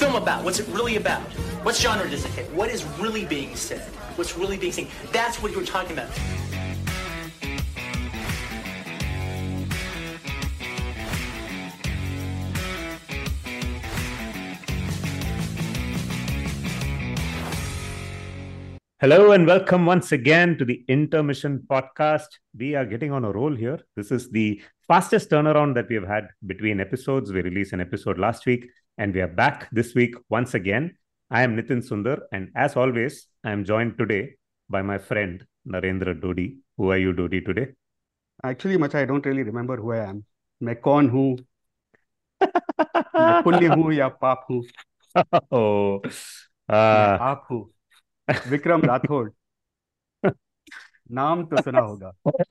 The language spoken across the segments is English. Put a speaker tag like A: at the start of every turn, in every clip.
A: film about? What's it really about? What genre does it hit? What is really being said? What's really being seen? That's what you're talking about.
B: Hello and welcome once again to the Intermission podcast. We are getting on a roll here. This is the fastest turnaround that we have had between episodes. We released an episode last week and we are back this week once again. I am Nitin Sundar and as always, I am joined today by my friend Narendra Dodi. Who are you, Dodi, today?
C: Actually, Macha, I don't really remember who I am. मैं कौन हूँ, मैं पुण्य हूँ या पाप हूँ,
B: Oh,
C: मैं
B: uh,
C: आप हूँ. विक्रम राठौड़, नाम तो सुना होगा.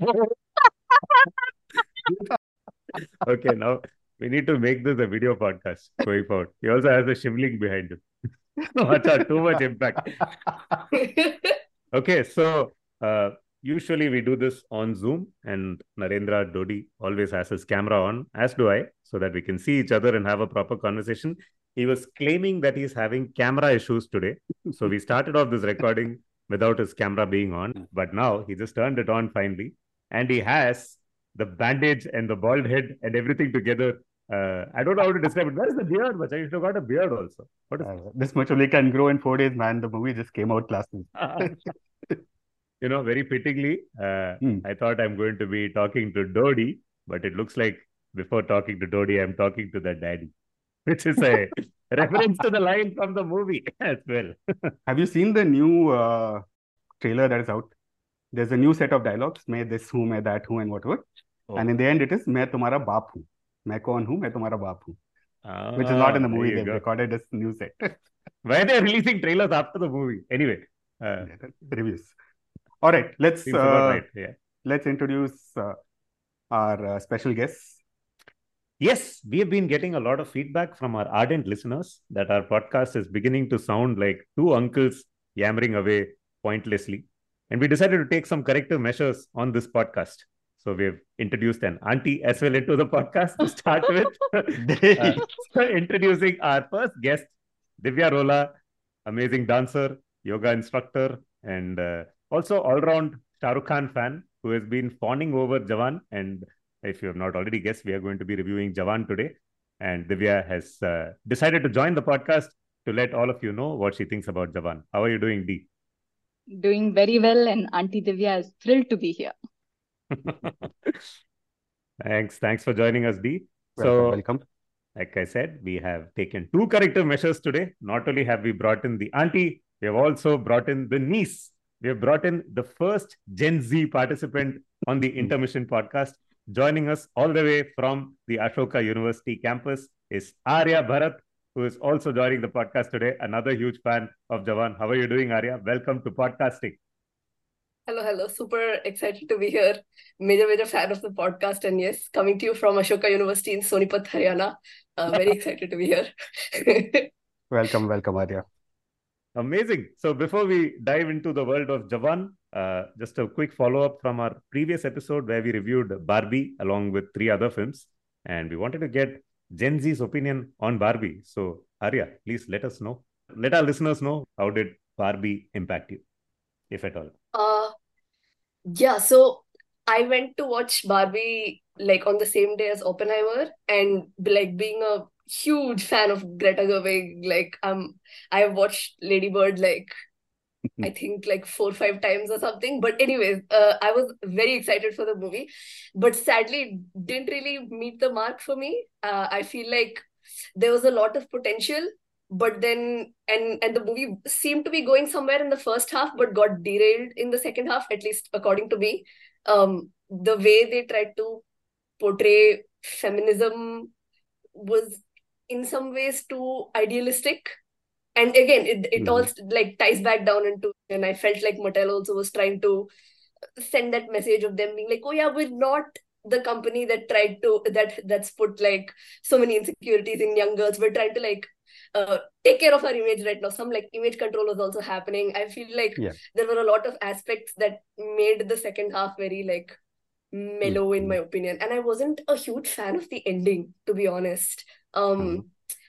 B: okay, now we need to make this a video podcast going forward. He also has a shivling behind him. Macha, too much impact. Okay, so usually we do this on Zoom, and Narendra Dodi always has his camera on, as do I, so that we can see each other and have a proper conversation. He was claiming that he's having camera issues today. So we started off this recording without his camera being on, but now he just turned it on finally, and he has the bandage and the bald head and everything together. I don't know how to describe it. Where is the beard, Macha? You should have got a beard also. What is
C: This much only can grow in 4 days, man. The movie just came out last week.
B: Very fittingly, I thought I'm going to be talking to Dodi, but it looks like before talking to Dodi, I'm talking to the daddy, which is a reference to the line from the movie as well.
C: Have you seen the new trailer that is out? There's a new set of dialogues. मैं this हूँ, मैं that हूँ, and whatever.
B: Oh.
C: And in the end, it is मैं तुम्हारा बाप हूँ. मैं कौन हूँ, मैं तुम्हारा बाप हूँ. Which is not in the movie. They've recorded this new set.
B: Why are they releasing trailers after the movie? Anyway,
C: reviews. All right, let's introduce our special guests.
B: Yes, we have been getting a lot of feedback from our ardent listeners that our podcast is beginning to sound like two uncles yammering away pointlessly. And we decided to take some corrective measures on this podcast. So we've introduced an auntie as well into the podcast to start with. Introducing our first guest, Divya Rola, amazing dancer, yoga instructor, and also all-round Shah Rukh Khan fan who has been fawning over Jawan. And if you have not already guessed, we are going to be reviewing Jawan today. And Divya has decided to join the podcast to let all of you know what she thinks about Jawan. How are you doing, Dee?
D: Doing very well, and Auntie Divya is thrilled to be here.
B: Thanks for joining us, Dee.
C: Welcome.
B: Like I said, we have taken two corrective measures today. Not only have we brought in the auntie, we have also brought in the niece. We have brought in the first Gen Z participant on the Intermission podcast. Joining us all the way from the Ashoka University campus is Arya Bharat, who is also joining the podcast today. Another huge fan of Jawan. How are you doing, Arya? Welcome to podcasting.
E: Hello. Super excited to be here. Major fan of the podcast. And yes, coming to you from Ashoka University in Sonipat, Haryana. Very excited to be here.
C: Welcome, Arya.
B: Amazing. So before we dive into the world of Jawan, just a quick follow-up from our previous episode where we reviewed Barbie along with 3 other films. And we wanted to get Gen Z's opinion on Barbie. So Arya, please let us know. Let our listeners know, how did Barbie impact you, if at all?
E: So I went to watch Barbie like on the same day as Oppenheimer, and like being a huge fan of Greta Gerwig, like I have watched Lady Bird like I think like 4 or 5 times or something. But anyways, I was very excited for the movie, but sadly didn't really meet the mark for me. I feel like there was a lot of potential, but then and the movie seemed to be going somewhere in the first half, but got derailed in the second half, at least according to me. The way they tried to portray feminism was in some ways too idealistic. And again, it all like ties back down into, and I felt like Mattel also was trying to send that message of them being like, oh yeah, we're not the company that tried to that's put like so many insecurities in young girls. We're trying to like take care of our image right now. Some like image control was also happening. I feel like there were a lot of aspects that made the second half very like mellow in my opinion. And I wasn't a huge fan of the ending, to be honest.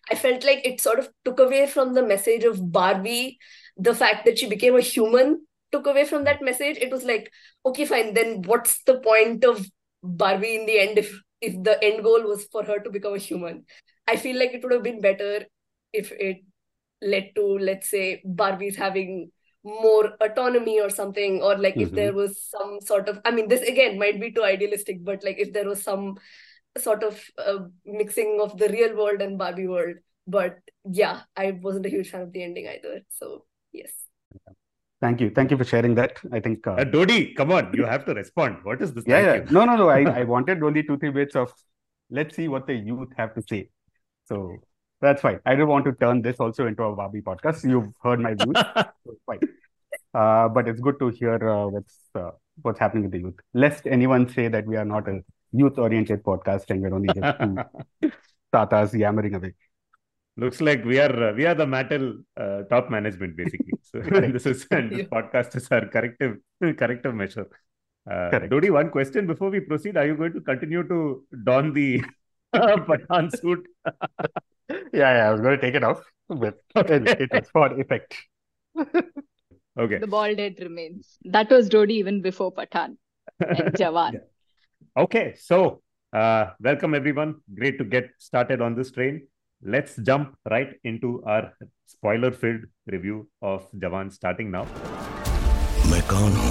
E: I felt like it sort of took away from the message of Barbie. The fact that she became a human took away from that message. It was like, okay, fine, then what's the point of Barbie in the end if the end goal was for her to become a human? I feel like it would have been better if it led to, let's say, Barbie's having more autonomy or something, or like if there was some sort of, I mean, this again might be too idealistic, but like if there was some sort of mixing of the real world and Barbie world. But yeah, I wasn't a huge fan of the ending either. So yes.
C: Thank you for sharing that. I think
B: Dodi, come on, you have to respond. What is this?
C: yeah.
B: Thank you.
C: No. I wanted only 2-3 bits of let's see what the youth have to say. So that's fine. I don't want to turn this also into a Barbie podcast. You've heard my views. So it's fine. But it's good to hear what's happening with the youth. Lest anyone say that we are not a youth-oriented podcast and we're only just two tatas yammering away.
B: Looks like we are the Mattel top management basically. So this podcast is our corrective measure.
C: Correct.
B: Dodi, one question before we proceed: are you going to continue to don the Pathan suit?
C: Yeah, I was going to take it off, but it was for effect.
B: Okay.
D: The bald head remains. That was Dodi even before Pathan and Jawan.
B: Okay, so welcome everyone. Great to get started on this train. Let's jump right into our spoiler-filled review of Jawan starting now.
F: मैं कौन हूँ?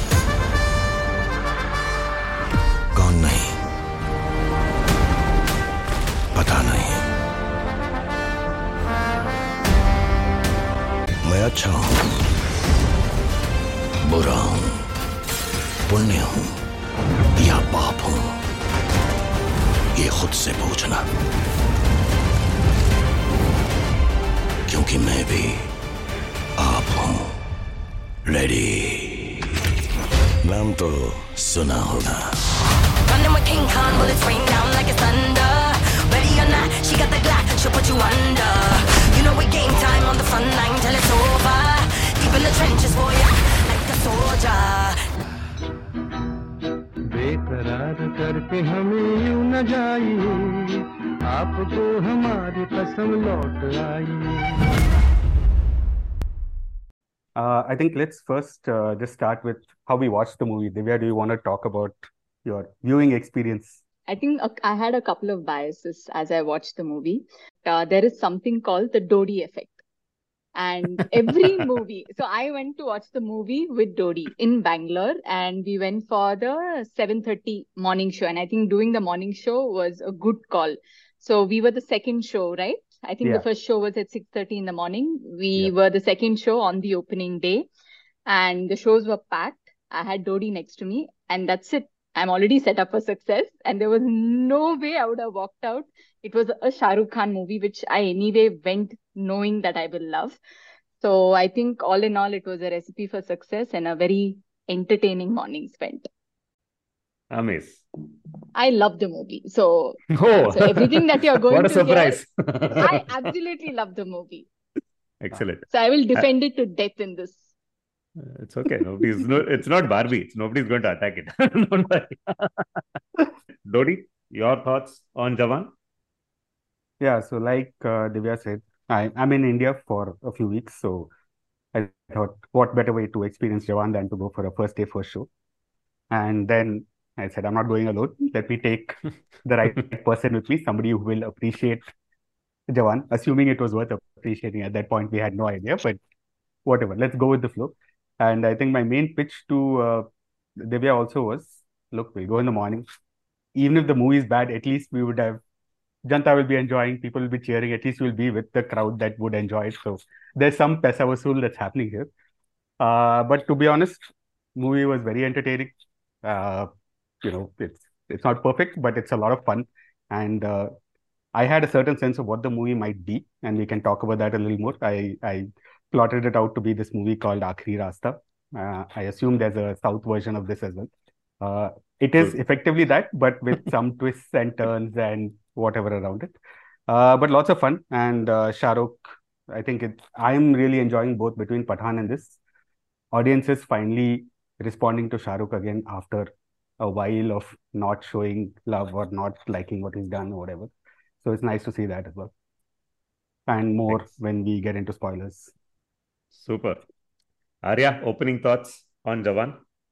F: कौन नहीं? पता नहीं। मैं अच्छा हूँ, बुरा हूँ, पुण्य हूँ या पाप हूँ, ये खुद से पूछना, क्योंकि मैं भी आप हूँ। रेडी? नाम तो सुना होगा।
G: Running with King Kong, bullets rain down like it's thunder. Ready or not, she got the Glock, she'll put you under. You know it game time on the front line till it's over. Deep in the trenches for ya, like a soldier.
H: बेकरार करके हमें यूं न जाइए, आपको हमारी कसम लौट आई।
C: I think let's first just start with how we watched the movie. Divya, do you want to talk about your viewing experience?
D: I think I had a couple of biases as I watched the movie. There is something called the Dodi effect. And every movie, so I went to watch the movie with Dodi in Bangalore, and we went for the 7:30 morning show. And I think doing the morning show was a good call. So we were the second show, right? I think the first show was at 6:30 in the morning. We were the second show on the opening day, and the shows were packed. I had Dodi next to me, and that's it. I'm already set up for success, and there was no way I would have walked out. It was a Shah Rukh Khan movie, which I anyway went knowing that I will love. So I think all in all, it was a recipe for success and a very entertaining morning spent.
B: Amaze.
D: I love the movie. So everything that you're going
B: what a
D: to
B: surprise.
D: hear, I absolutely love the movie.
B: Excellent.
D: So I will defend it to death in this.
B: It's okay. It's not Barbie. Nobody's going to attack it. Don't worry. Dodi, your thoughts on Jawan?
C: Yeah, so like Divya said, I'm in India for a few weeks, so I thought, what better way to experience Jawan than to go for a first day, first show? And then I said, I'm not going alone. Let me take the right person with me, somebody who will appreciate Jawan, assuming it was worth appreciating. At that point, we had no idea, but whatever, let's go with the flow. And I think my main pitch to Divya also was, look, we'll go in the morning. Even if the movie is bad, at least we would have, Janta will be enjoying, people will be cheering, at least we'll be with the crowd that would enjoy it. So there's some Paisa Vasool that's happening here. But to be honest, movie was very entertaining. It's not perfect, but it's a lot of fun. And I had a certain sense of what the movie might be, and we can talk about that a little more. I plotted it out to be this movie called Aakhri Rasta. I assume there's a South version of this as well. It is effectively that, but with some twists and turns and whatever around it. But lots of fun. And Shah Rukh, I think I'm really enjoying both between Pathan and this. Audiences finally responding to Shah Rukh again after a while of not showing love or not liking what he's done or whatever. So it's nice to see that as well. and more when we get into spoilers.
B: Super. Arya, opening thoughts on Jawan?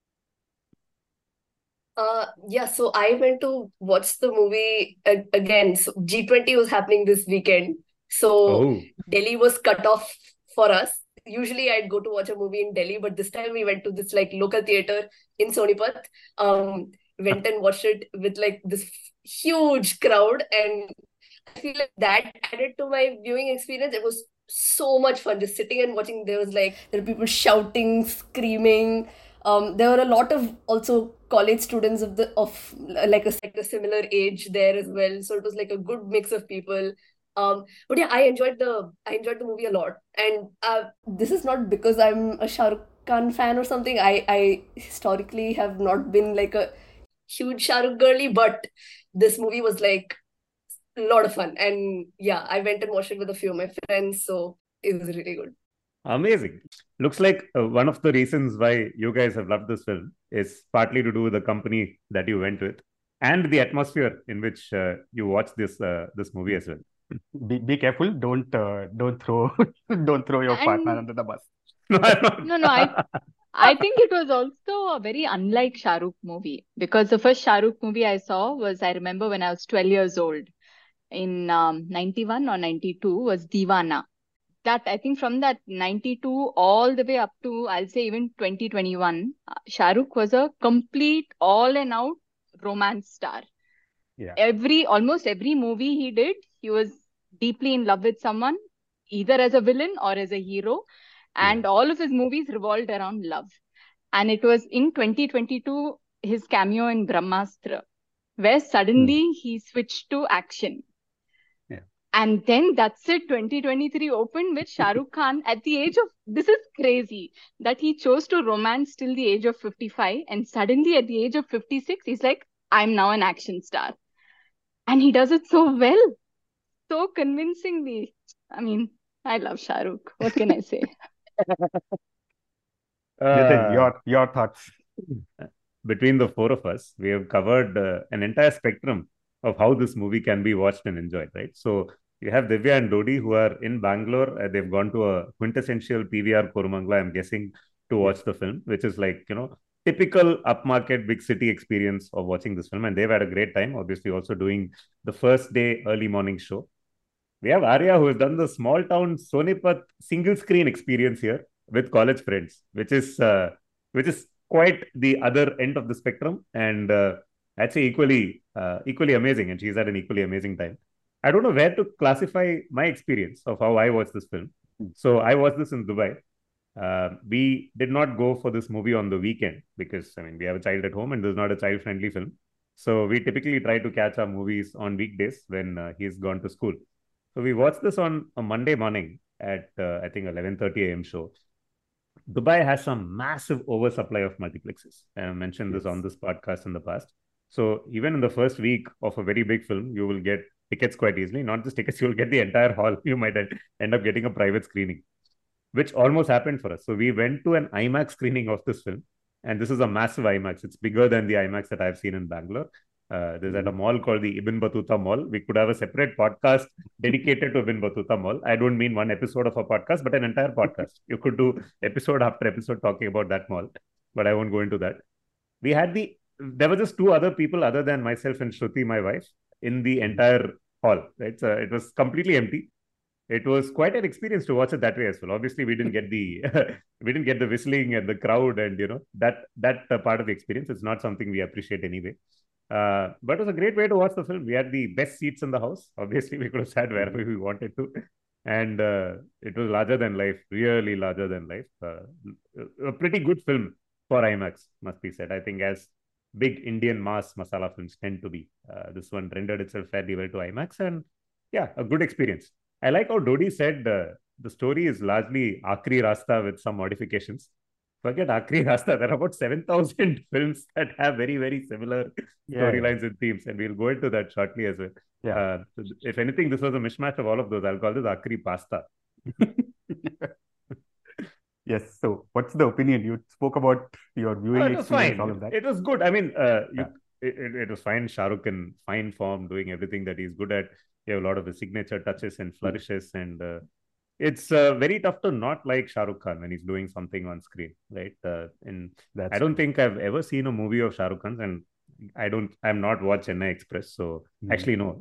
E: Yeah, so I went to watch the movie again. So G20 was happening this weekend. So
B: Oh,
E: Delhi was cut off for us. Usually I'd go to watch a movie in Delhi, but this time we went to this like local theater in Sonipat. Went and watched it with like this huge crowd, and I feel like that added to my viewing experience. It was so much fun just sitting and watching. There were people shouting, screaming. There were a lot of also college students of like a similar age there as well. So it was like a good mix of people. But yeah, I enjoyed the movie a lot. And this is not because I'm a Shah Rukh Khan fan or something. I historically have not been like a huge Shah Rukh girly, but this movie was like a lot of fun. And yeah, I went and watched it with a few of my friends, so it was really good.
B: amazing. Looks like one of the reasons why you guys have loved this film is partly to do with the company that you went with and the atmosphere in which you watched this movie as well.
C: Be careful. Don't throw don't throw your partner
D: And
C: under the bus.
B: No, I'm
D: no,
B: not.
D: I think it was also a very unlike Shah Rukh movie, because the first Shah Rukh movie I saw was, I remember when I was 12 years old in 91 or 92, was Deewana. That, I think, from that 92 all the way up to, I'll say, even 2021, Shah Rukh was a complete all and out romance star.
C: Yeah.
D: Almost every movie he did, he was deeply in love with someone, either as a villain or as a hero. And all of his movies revolved around love. And it was in 2022, his cameo in Brahmastra, where suddenly he switched to action.
C: Yeah.
D: And then that's it, 2023 opened with Shah Rukh Khan at the age of, this is crazy, that he chose to romance till the age of 55. And suddenly at the age of 56, he's like, I'm now an action star. And he does it so well, so convincingly. I mean, I love Shah Rukh. What can I say?
C: Nitin,
B: Uh,
C: your thoughts.
B: between the four of us, we have covered an entire spectrum of how this movie can be watched and enjoyed, right? So you have Divya and Dodi who are in Bangalore. They've gone to a quintessential PVR Korumangala, I'm guessing, to watch the film, which is like, typical upmarket big city experience of watching this film. And they've had a great time, obviously also doing the first day early morning show. We have Arya who has done the small town Sonipat single screen experience here with college friends, which is quite the other end of the spectrum, and I'd say equally amazing. And she's had an equally amazing time. I don't know where to classify my experience of how I watched this film. So I watched this in Dubai. We did not go for this movie on the weekend because, I mean, we have a child at home and this is not a child-friendly film. So we typically try to catch our movies on weekdays when he's gone to school. So we watched this on a Monday morning at, I think, 11:30 a.m. show. Dubai has some massive oversupply of multiplexes. I mentioned this on this podcast in the past. So even in the first week of a very big film, you will get tickets quite easily. Not just tickets, you will get the entire hall. You might end up getting a private screening, which almost happened for us. So we went to an IMAX screening of this film. And this is a massive IMAX. It's bigger than the IMAX that I've seen in Bangalore. There's at a mall called the Ibn Battuta Mall. We could have a separate podcast dedicated to Ibn Battuta Mall. I don't mean one episode of a podcast, but an entire podcast. You could do episode after episode talking about that mall, but I won't go into that. There were just two other people other than myself and Shruti, my wife, in the entire hall. Right? So it was completely empty. It was quite an experience to watch it that way as well. Obviously, we didn't get the whistling and the crowd and that part of the experience. It's not something we appreciate anyway. But it was a great way to watch the film. We had the best seats in the house. Obviously, we could have sat wherever we wanted to, and it was larger than life, really larger than life. A pretty good film for IMAX, must be said. I think as big Indian mass masala films tend to be, this one rendered itself fairly well to IMAX, and yeah, a good experience. I like how Dodi said the story is largely Aakhri Rasta with some modifications. Forget Aakhri Rasta. There are about 7,000 films that have very, very similar storylines and themes, and we'll go into that shortly as well.
C: Yeah.
B: If anything, this was a mishmash of all of those. I'll call this Aakhri Pasta.
C: Yes. So, what's the opinion? You spoke about your viewing
B: It was
C: experience,
B: fine.
C: all of that.
B: It was good. I mean, it was fine. Shah Rukh in fine form, doing everything that he's good at. You have a lot of his signature touches and flourishes, and it's very tough to not like Shah Rukh Khan when he's doing something on screen, right? And I don't think I've ever seen a movie of Shah Rukh Khan's, and I'm not watched Chennai Express, so actually no.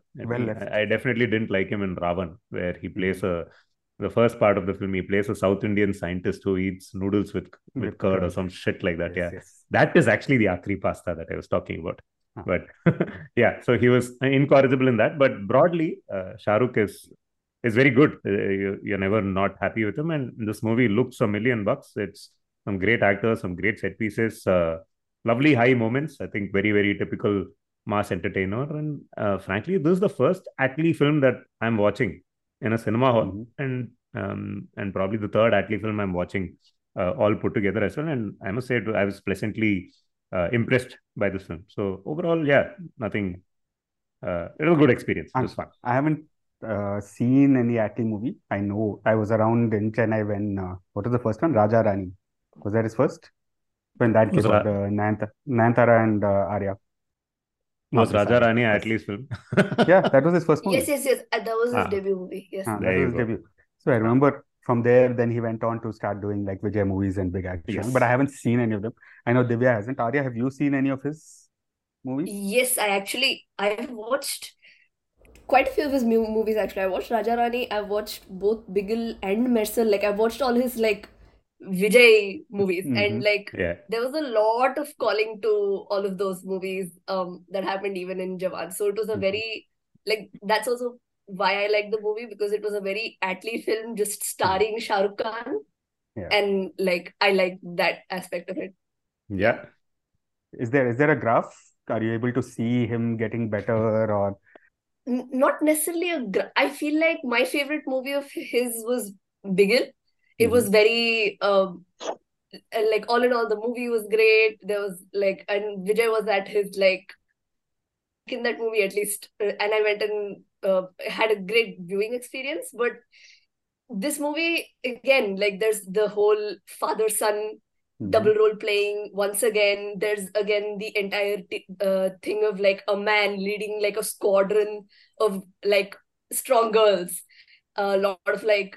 B: I definitely didn't like him in Ravan, where he plays the first part of the film, he plays a South Indian scientist who eats noodles with curd or some shit like that.
C: Yes.
B: That is actually the Akri pasta that I was talking about. But yeah, so he was incorrigible in that. But broadly, Shah Rukh is very good. You're never not happy with him. And this movie looks $1 million. It's some great actors, some great set pieces, lovely high moments. I think very, very typical mass entertainer. And frankly, this is the first Attlee film that I'm watching in a cinema hall, and probably the third Attlee film I'm watching all put together as well. And I must say, I was pleasantly impressed by this film. So overall, yeah, nothing. It was a good experience. It was fun.
C: I haven't seen any Attlee movie. I know I was around in Chennai when what was the first one? Raja Rani. Was that his first? When that came out, Nayanthara and Arya.
B: Was Raja Rani Attlee's film?
C: Yeah, that was his first movie.
E: Yes. That was his debut movie. Yes.
C: That was his debut. So I remember from there, then he went on to start doing like Vijay movies and big action. Yes. But I haven't seen any of them. I know Divya hasn't. Arya, have you seen any of his movies?
E: Yes, I've watched quite a few of his movies actually. I watched Raja Rani. I've watched both Bigil and Mersal. Like I've watched all his like Vijay movies, and like there was a lot of calling to all of those movies that happened even in Jawan. So it was a very like, that's also why I like the movie, because it was a very Attlee film just starring Shah Rukh Khan, and like I like that aspect of it.
B: Yeah.
C: Is there a graph? Are you able to see him getting better, or
E: not necessarily I feel like my favorite movie of his was Bigil. It was very like all in all, the movie was great. There was like, and Vijay was at his like in that movie at least, and I went and had a great viewing experience. But this movie again, like there's the whole father-son double role playing once again. There's again the entire thing of like a man leading like a squadron of like strong girls. A lot of like.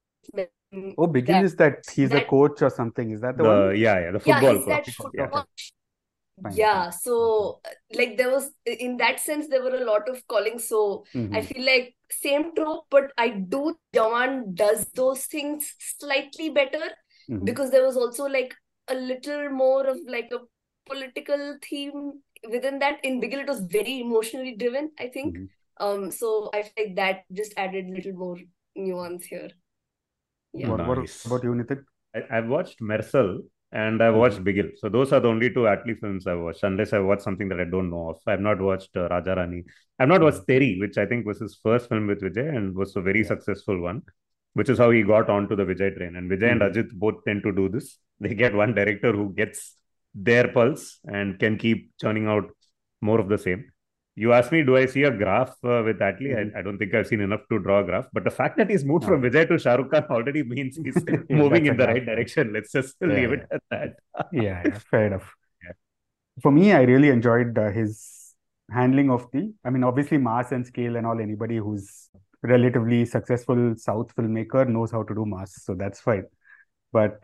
C: Oh, Bigil is that he's a coach or something? Is that the one?
B: Yeah, the football coach.
E: That football coach. Yeah, so like there was, in that sense, there were a lot of calling. So I feel like same trope, but I do Jawan does those things slightly better, because there was also like a little more of like a political theme within that. In Bigil, it was very emotionally driven, I think. So I feel like that just added a little more nuance here. Yeah.
C: What about you, Nitin?
B: I've watched Mersal and I've watched Bigil. So those are the only two Attlee films I've watched, unless I've watched something that I don't know of. I've not watched Raja Rani. I've not watched Teri, which I think was his first film with Vijay and was a very successful one, which is how he got onto the Vijay train. And Vijay and Ajit both tend to do this. They get one director who gets their pulse and can keep churning out more of the same. You asked me, do I see a graph with Attlee? I don't think I've seen enough to draw a graph. But the fact that he's moved from Vijay to Shah Rukh Khan already means he's moving in the right direction. Let's just leave it at that.
C: Yeah, fair enough. For me, I really enjoyed his handling of obviously mass and scale and all. Anybody who's relatively successful South filmmaker knows how to do mass. So that's fine. But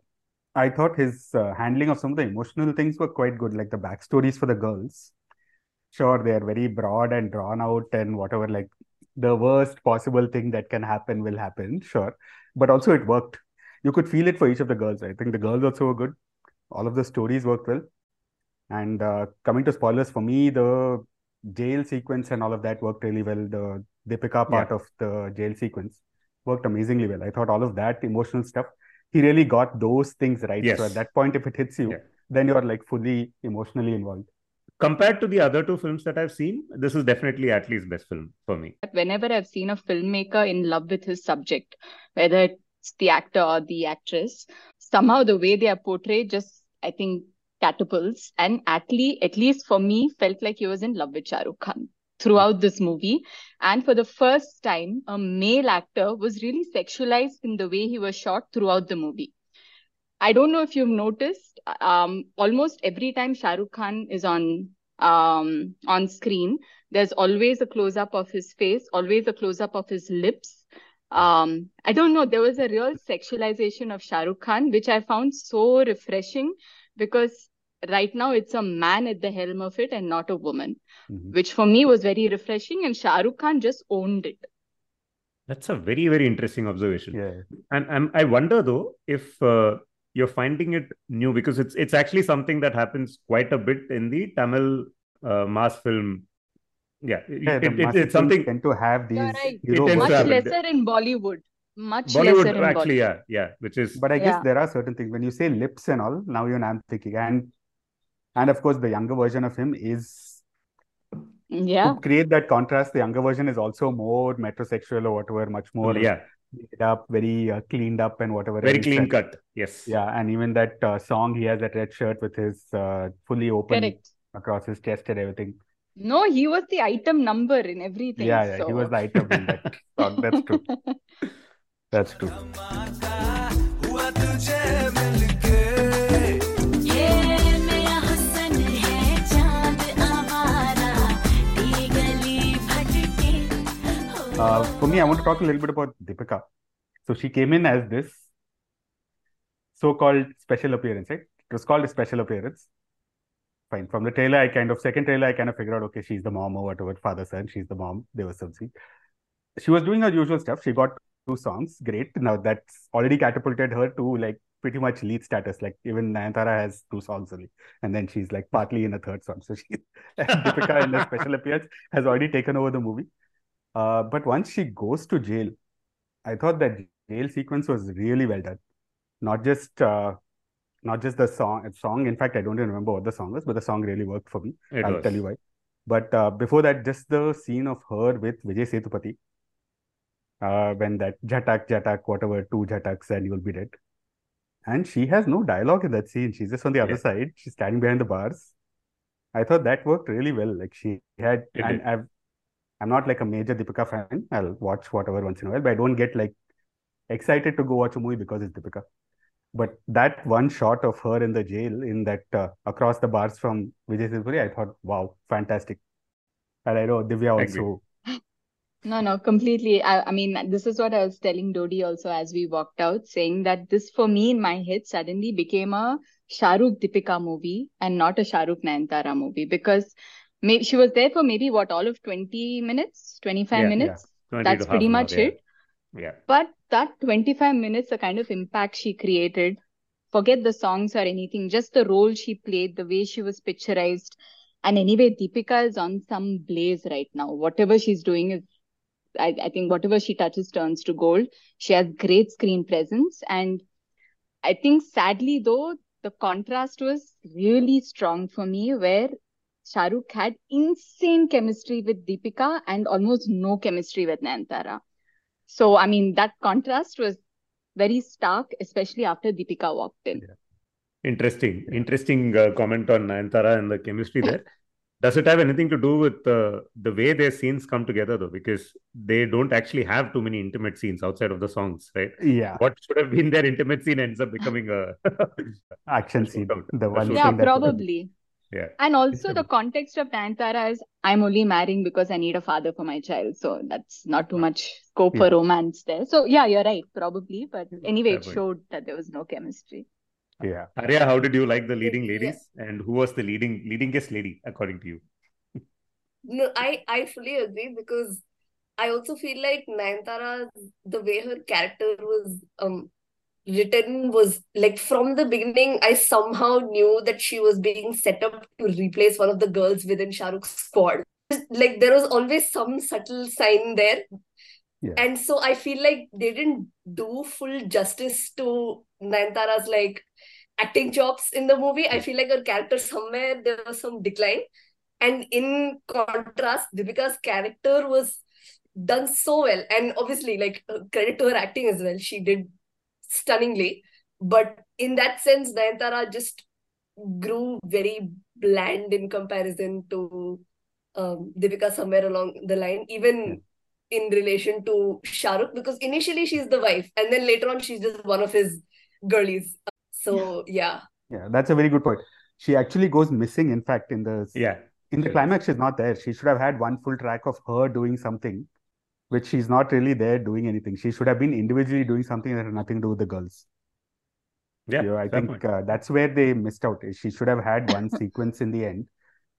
C: I thought his handling of some of the emotional things were quite good, like the backstories for the girls. Sure, they are very broad and drawn out and whatever, like the worst possible thing that can happen will happen, sure. But also it worked. You could feel it for each of the girls. I think the girls also were good. All of the stories worked well. And coming to spoilers, for me, the jail sequence and all of that worked really well. The Deepika part of the jail sequence worked amazingly well. I thought all of that emotional stuff, he really got those things right.
B: Yes.
C: So at that point, if it hits you, then you're like fully emotionally involved.
B: Compared to the other two films that I've seen, this is definitely Attlee's best film for me.
D: Whenever I've seen a filmmaker in love with his subject, whether it's the actor or the actress, somehow the way they are portrayed just, I think, catapults. And Attlee, at least for me, felt like he was in love with Shah Rukh Khan throughout this movie. And for the first time, a male actor was really sexualized in the way he was shot throughout the movie. I don't know if you've noticed, almost every time Shah Rukh Khan is on screen, There's always a close-up of his face, always a close-up of his lips. I don't know, there was a real sexualization of Shah Rukh Khan, which I found so refreshing because right now it's a man at the helm of it and not a woman, which for me was very refreshing, and Shah Rukh Khan just owned it.
B: That's a very, very interesting observation.
C: Yeah.
B: And I wonder though if you're finding it new, because it's actually something that happens quite a bit in the Tamil mass film. Yeah, it's something
C: tend to have these.
D: You're right.
C: hero
D: Much
C: versions.
D: lesser in Bollywood. Much
B: Bollywood,
D: lesser in
B: actually,
D: Bollywood.
B: yeah, which is.
C: But I guess
D: Yeah.
C: there are certain things when you say lips and all. Now I'm thinking, and of course the younger version of him is
D: Yeah.
C: to create that contrast. The younger version is also more metrosexual or whatever, much more made up, very cleaned up and whatever.
B: Very
C: else.
B: clean cut. Yes.
C: Yeah, and even that song, he has that red shirt with his fully open
D: Correct.
C: across his chest and everything.
D: No, he was the item number in everything.
C: Yeah,
D: so.
C: he was the item in that song. That's true. That's true. For me, I want to talk a little bit about Deepika. So she came in as this so-called special appearance, right? It was called a special appearance. Fine. From the trailer, second trailer, I kind of figured out, okay, she's the mom or whatever, father, son, she's the mom. There was some scene. She was doing her usual stuff. She got 2 songs. Great. Now that's already catapulted her to like pretty much lead status. Like even Nayanthara has 2 songs only. And then she's like partly in a 3rd song. So Deepika in the special appearance has already taken over the movie. But once she goes to jail, I thought that jail sequence was really well done. Not just the song. In fact, I don't even remember what the song was, but the song really worked for me. I'll tell you why. But before that, just the scene of her with Vijay Sethupathi, when that jatak, whatever, 2 jataks and you'll be dead. And she has no dialogue in that scene. She's just on the other side. She's standing behind the bars. I thought that worked really well. Like she had, I'm not like a major Deepika fan. I'll watch whatever once in a while, but I don't get like excited to go watch a movie because it's Deepika. But that one shot of her in the jail, in that across the bars from Vijay Sethupathi, I thought, wow, fantastic. And I know Divya also.
D: No, completely. I mean, this is what I was telling Dodi also as we walked out, saying that this for me in my head suddenly became a Shah Rukh Deepika movie and not a Shah Rukh Nayanthara movie, because maybe she was there for maybe all of 20 minutes, 25 minutes. That's pretty much it.
B: Yeah.
D: But that 25 minutes, the kind of impact she created, forget the songs or anything, just the role she played, the way she was picturized. And anyway, Deepika is on some blaze right now. Whatever she's doing is, I think whatever she touches turns to gold. She has great screen presence. And I think sadly though, the contrast was really strong for me, where Shah Rukh had insane chemistry with Deepika and almost no chemistry with Nayanthara. So, I mean, that contrast was very stark, especially after Deepika walked in.
B: Interesting comment on Nayanthara and the chemistry there. Does it have anything to do with the way their scenes come together though? Because they don't actually have too many intimate scenes outside of the songs, right?
C: Yeah.
B: What should have been their intimate scene ends up becoming a
C: action scene. The one.
D: Yeah, probably.
B: Yeah.
D: And also the context of Nayanthara is, I'm only marrying because I need a father for my child. So that's not too much scope for romance there. So yeah, you're right, probably. But anyway, it showed that there was no chemistry.
C: Yeah.
B: Arya, how did you like the leading ladies? And who was the leading guest lady, according to you?
E: No, I fully agree, because I also feel like Nayanthara, the way her character was written was like from the beginning, I somehow knew that she was being set up to replace one of the girls within Shah Rukh's squad. Like there was always some subtle sign there. Yeah. And so I feel like they didn't do full justice to Nayanthara's like acting chops in the movie. I feel like her character somewhere there was some decline. And in contrast, Deepika's character was done so well. And obviously, like credit to her acting as well. She did stunningly. But in that sense, Nayanthara just grew very bland in comparison to Deepika somewhere along the line. Even in relation to Shah Rukh, because initially she's the wife and then later on she's just one of his girlies. So yeah,
C: that's a very good point. She actually goes missing, in fact, in In the climax, she's not there. She should have had one full track of her doing something, which she's not really there doing anything. She should have been individually doing something that had nothing to do with the girls.
B: Yeah,
C: I
B: fair
C: think
B: point.
C: that's where they missed out. She should have had one sequence in the end,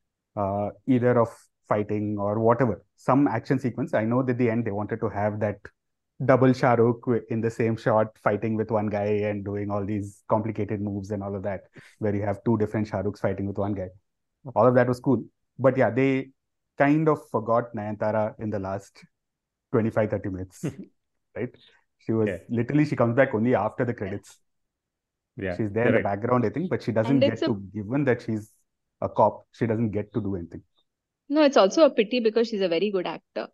C: either of fighting or whatever, some action sequence. I know that at the end they wanted to have that double Shah Rukh in the same shot fighting with one guy and doing all these complicated moves and all of that, where you have two different Shah Rukhs fighting with one guy. All of that was cool. But yeah, they kind of forgot Nayanthara in the last 25-30 minutes, right? She was literally, she comes back only after the credits.
B: Yeah,
C: she's there in the background, I think, but she doesn't get to, given that she's a cop, she doesn't get to do anything.
D: No, it's also a pity because she's a very good actor.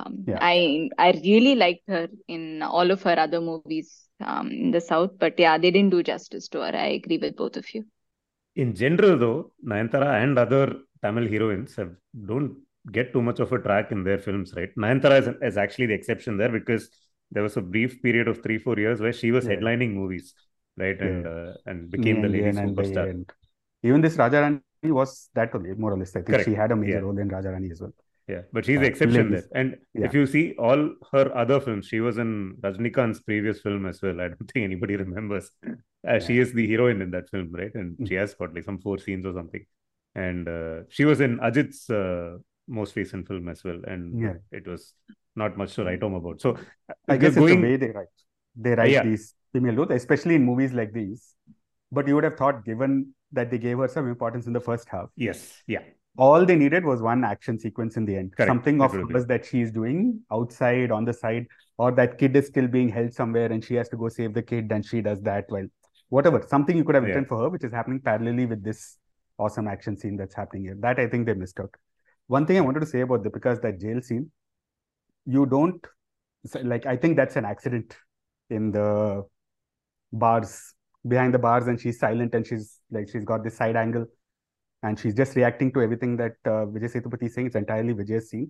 D: I really liked her in all of her other movies in the South, but yeah, they didn't do justice to her. I agree with both of you.
B: In general, though, Nayanthara and other Tamil heroines don't get too much of a track in their films, right? Nayanthara is actually the exception there, because there was a brief period of 3-4 years where she was headlining movies, right? And became the lady superstar.
C: Even this Raja Rani was that only, more or less. I think she had a major role in Raja Rani as well.
B: Yeah, but she's the exception there. And if you see all her other films, she was in Rajnikant's previous film as well. I don't think anybody remembers. She is the heroine in that film, right? And she has got like some 4 scenes or something. And she was in Ajit's most recent film as well. And it was not much to write home about. So
C: I guess it's the way they write. They write these female roles, especially in movies like these. But you would have thought, given that they gave her some importance in the first half.
B: Yes, yeah.
C: All they needed was one action sequence in the end.
B: Correct.
C: Something of hers that she's doing outside, on the side, or that kid is still being held somewhere and she has to go save the kid and she does that while whatever. Something you could have written for her, which is happening parallelly with this awesome action scene that's happening here. That I think they missed out. One thing I wanted to say about because that jail scene, you don't, like, I think that's an accident in the bars, behind the bars, and she's silent and she's got this side angle. And she's just reacting to everything that Vijay Sethupathi is saying. It's entirely Vijay's scene.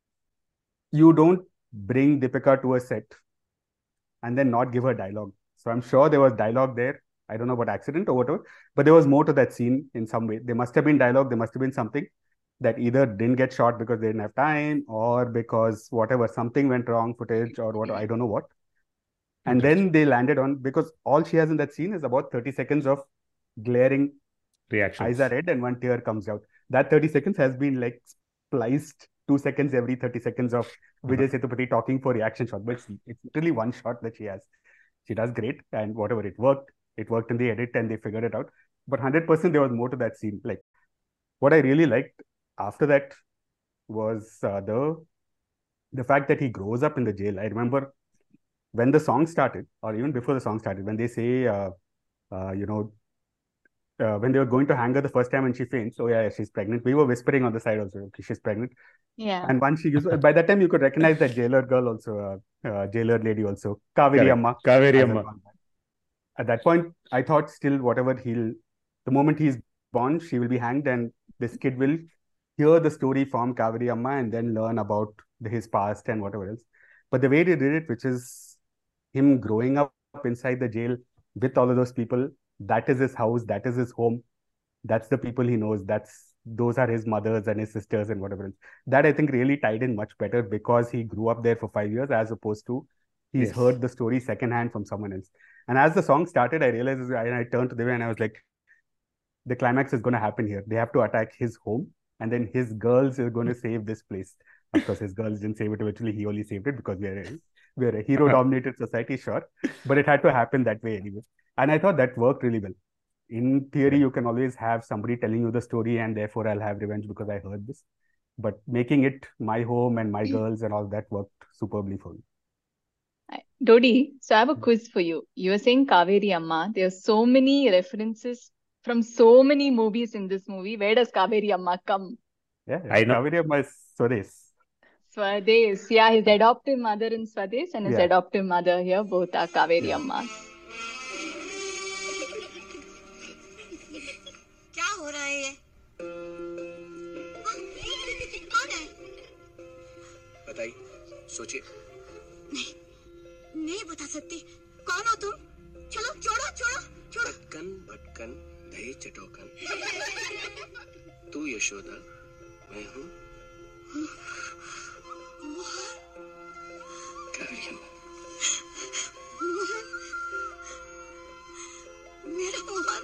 C: You don't bring Deepika to a set and then not give her dialogue. So I'm sure there was dialogue there. I don't know about accident or whatever, but there was more to that scene in some way. There must have been dialogue. There must have been something that either didn't get shot because they didn't have time, or because whatever, something went wrong, footage or what, I don't know what. And then they landed on, because all she has in that scene is about 30 seconds of glaring
B: reactions.
C: Eyes are red and one tear comes out. That 30 seconds has been like spliced 2 seconds every 30 seconds of Vijay Sethupathi talking for reaction shot. But it's literally one shot that she has. She does great, and whatever, it worked. It worked in the edit and they figured it out. But 100% there was more to that scene. Like, what I really liked after that was the fact that he grows up in the jail. I remember when the song started, or even before the song started, when they say, when they were going to hang her the first time and she faints, oh yeah, she's pregnant. We were whispering on the side also, okay, she's pregnant.
D: Yeah.
C: And once she used, by that time you could recognize that jailer girl also, jailer lady also, Kaveri Amma.
B: Kaveri Amma.
C: At that point, I thought still whatever the moment he's born, she will be hanged and this kid will hear the story from Kaveri Amma and then learn about his past and whatever else. But the way they did it, which is him growing up inside the jail with all of those people, that is his house, that is his home, that's the people he knows, those are his mothers and his sisters and whatever else. That I think really tied in much better because he grew up there for 5 years, as opposed to he's heard the story secondhand from someone else. And as the song started, I realized, and I turned to Divya and I was like, the climax is going to happen here. They have to attack his home and then his girls are going to save this place. Of course, his girls didn't save it eventually. He only saved it because we're a hero-dominated society, sure. But it had to happen that way anyway. And I thought that worked really well. In theory, you can always have somebody telling you the story and therefore I'll have revenge because I heard this. But making it my home and my girls and all that worked superbly for me.
D: Dodi, so I have a quiz for you. You were saying Kaveri Amma. There are so many references from so many movies in this movie. Where does Kaveri Amma come?
C: Yeah, I know. Kaveri Amma is Swades.
D: Swades. Yeah, his adoptive mother in Swades and his adoptive mother here, both are Kaveri Ammas.
I: क्या हो रहा है ये? कौन है?
F: बताइए, सोचिए।
I: नहीं बता सकती। कौन हो तुम? चलो छोड़ो।
F: भटकन दही चटोकन। तू यशोदा, मैं हूं करियम।
I: मेरा Mohan.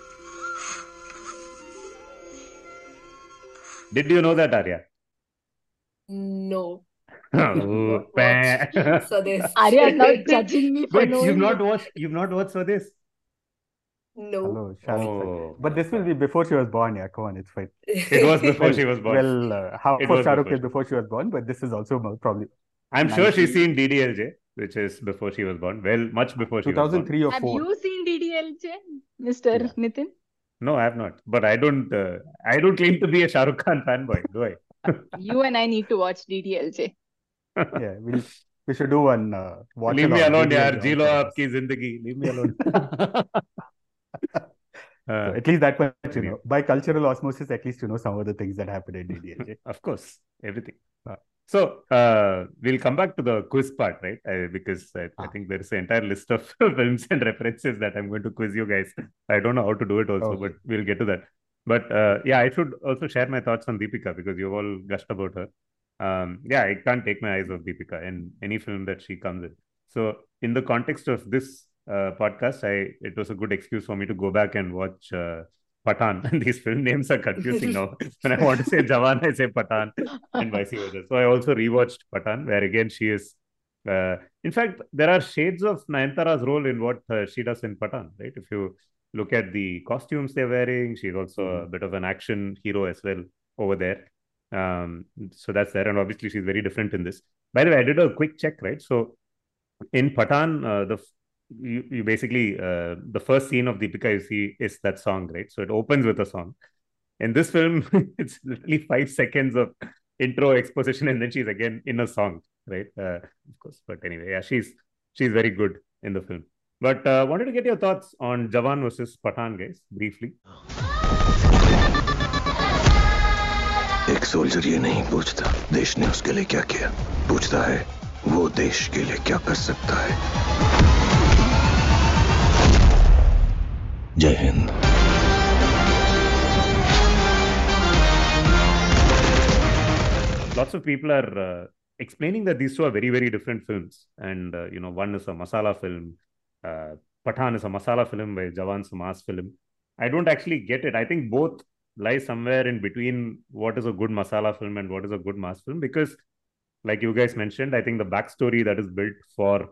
B: Did you know that, Arya?
E: No,
B: Oh,
E: not watched
B: bang.
E: Swades.
D: Arya is now judging me for
B: Wait,
D: knowing it.
B: you've not watched Swades?
E: No.
C: Hello, Shahrukh sir.
B: Oh,
C: But this will be before she was born. Yeah, come on, it's fine.
B: it was before
C: Well,
B: she was born.
C: half
B: It
C: of
B: was
C: Shahrukh
B: before
C: is before she was born, but this is also probably
B: I'm sure she's
C: 90
B: seen DDLJ, which is before she was born. Well, much before she was born.
C: 2003 or
D: Have
C: 4.
D: you seen DDLJ, Mr.
C: Yeah.
D: Nitin?
B: No, I have not. But I don't claim to be a Shah Rukh Khan fanboy, do I?
D: You and I need to watch DDLJ.
C: Yeah, we should do one watch
B: Leave me
C: along,
B: alone, yaar.
C: DDLJ
B: Ji
C: on
B: lo
C: Swades.
B: aapki zindagi. Leave me alone.
C: So at least that much you
B: anyway.
C: know. By cultural osmosis, at least you know some of the things that happened in DDLJ.
B: Of course, everything. So we'll come back to the quiz part, right? Because I think there is an entire list of films and references that I'm going to quiz you guys. I don't know how to do it also,
C: Okay.
B: but we'll get to that. But yeah, I should also share my thoughts on Deepika because you've all gushed about her. Yeah, I can't take my eyes off Deepika in any film that she comes in. So in the context of this podcast, it was a good excuse for me to go back and watch Pathan. And these film names are confusing now. When I want to say Jawan, I say Pathan and vice versa. So I also rewatched Pathan, where again she is. In fact, there are shades of Nayanthara's role in what she does in Pathan, right? If you look at the costumes they're wearing, she's also a bit of an action hero as well over there. So that's there, and obviously she's very different in this. By the way, I did a quick check, right? So in Pathan, you basically the first scene of Deepika you see is that song, right? So it opens with a song. In this film, it's literally 5 seconds of intro exposition, and then she's again in a song, right? Of course, but anyway, yeah, she's very good in the film. But wanted to get your thoughts on Jawan versus Pathan, guys, briefly.
F: एक soldier ये नहीं पूछता देश ने उसके लिए क्या किया, पूछता है वो देश के लिए क्या कर सकता है। जय Hind.
B: Lots of people are explaining that these two are very, very different films. And, one is a masala film. Pathan is a masala film, while Jawan's a mass film. I don't actually get it. I think both lie somewhere in between what is a good masala film and what is a good mass film. Because, like you guys mentioned, I think the backstory that is built for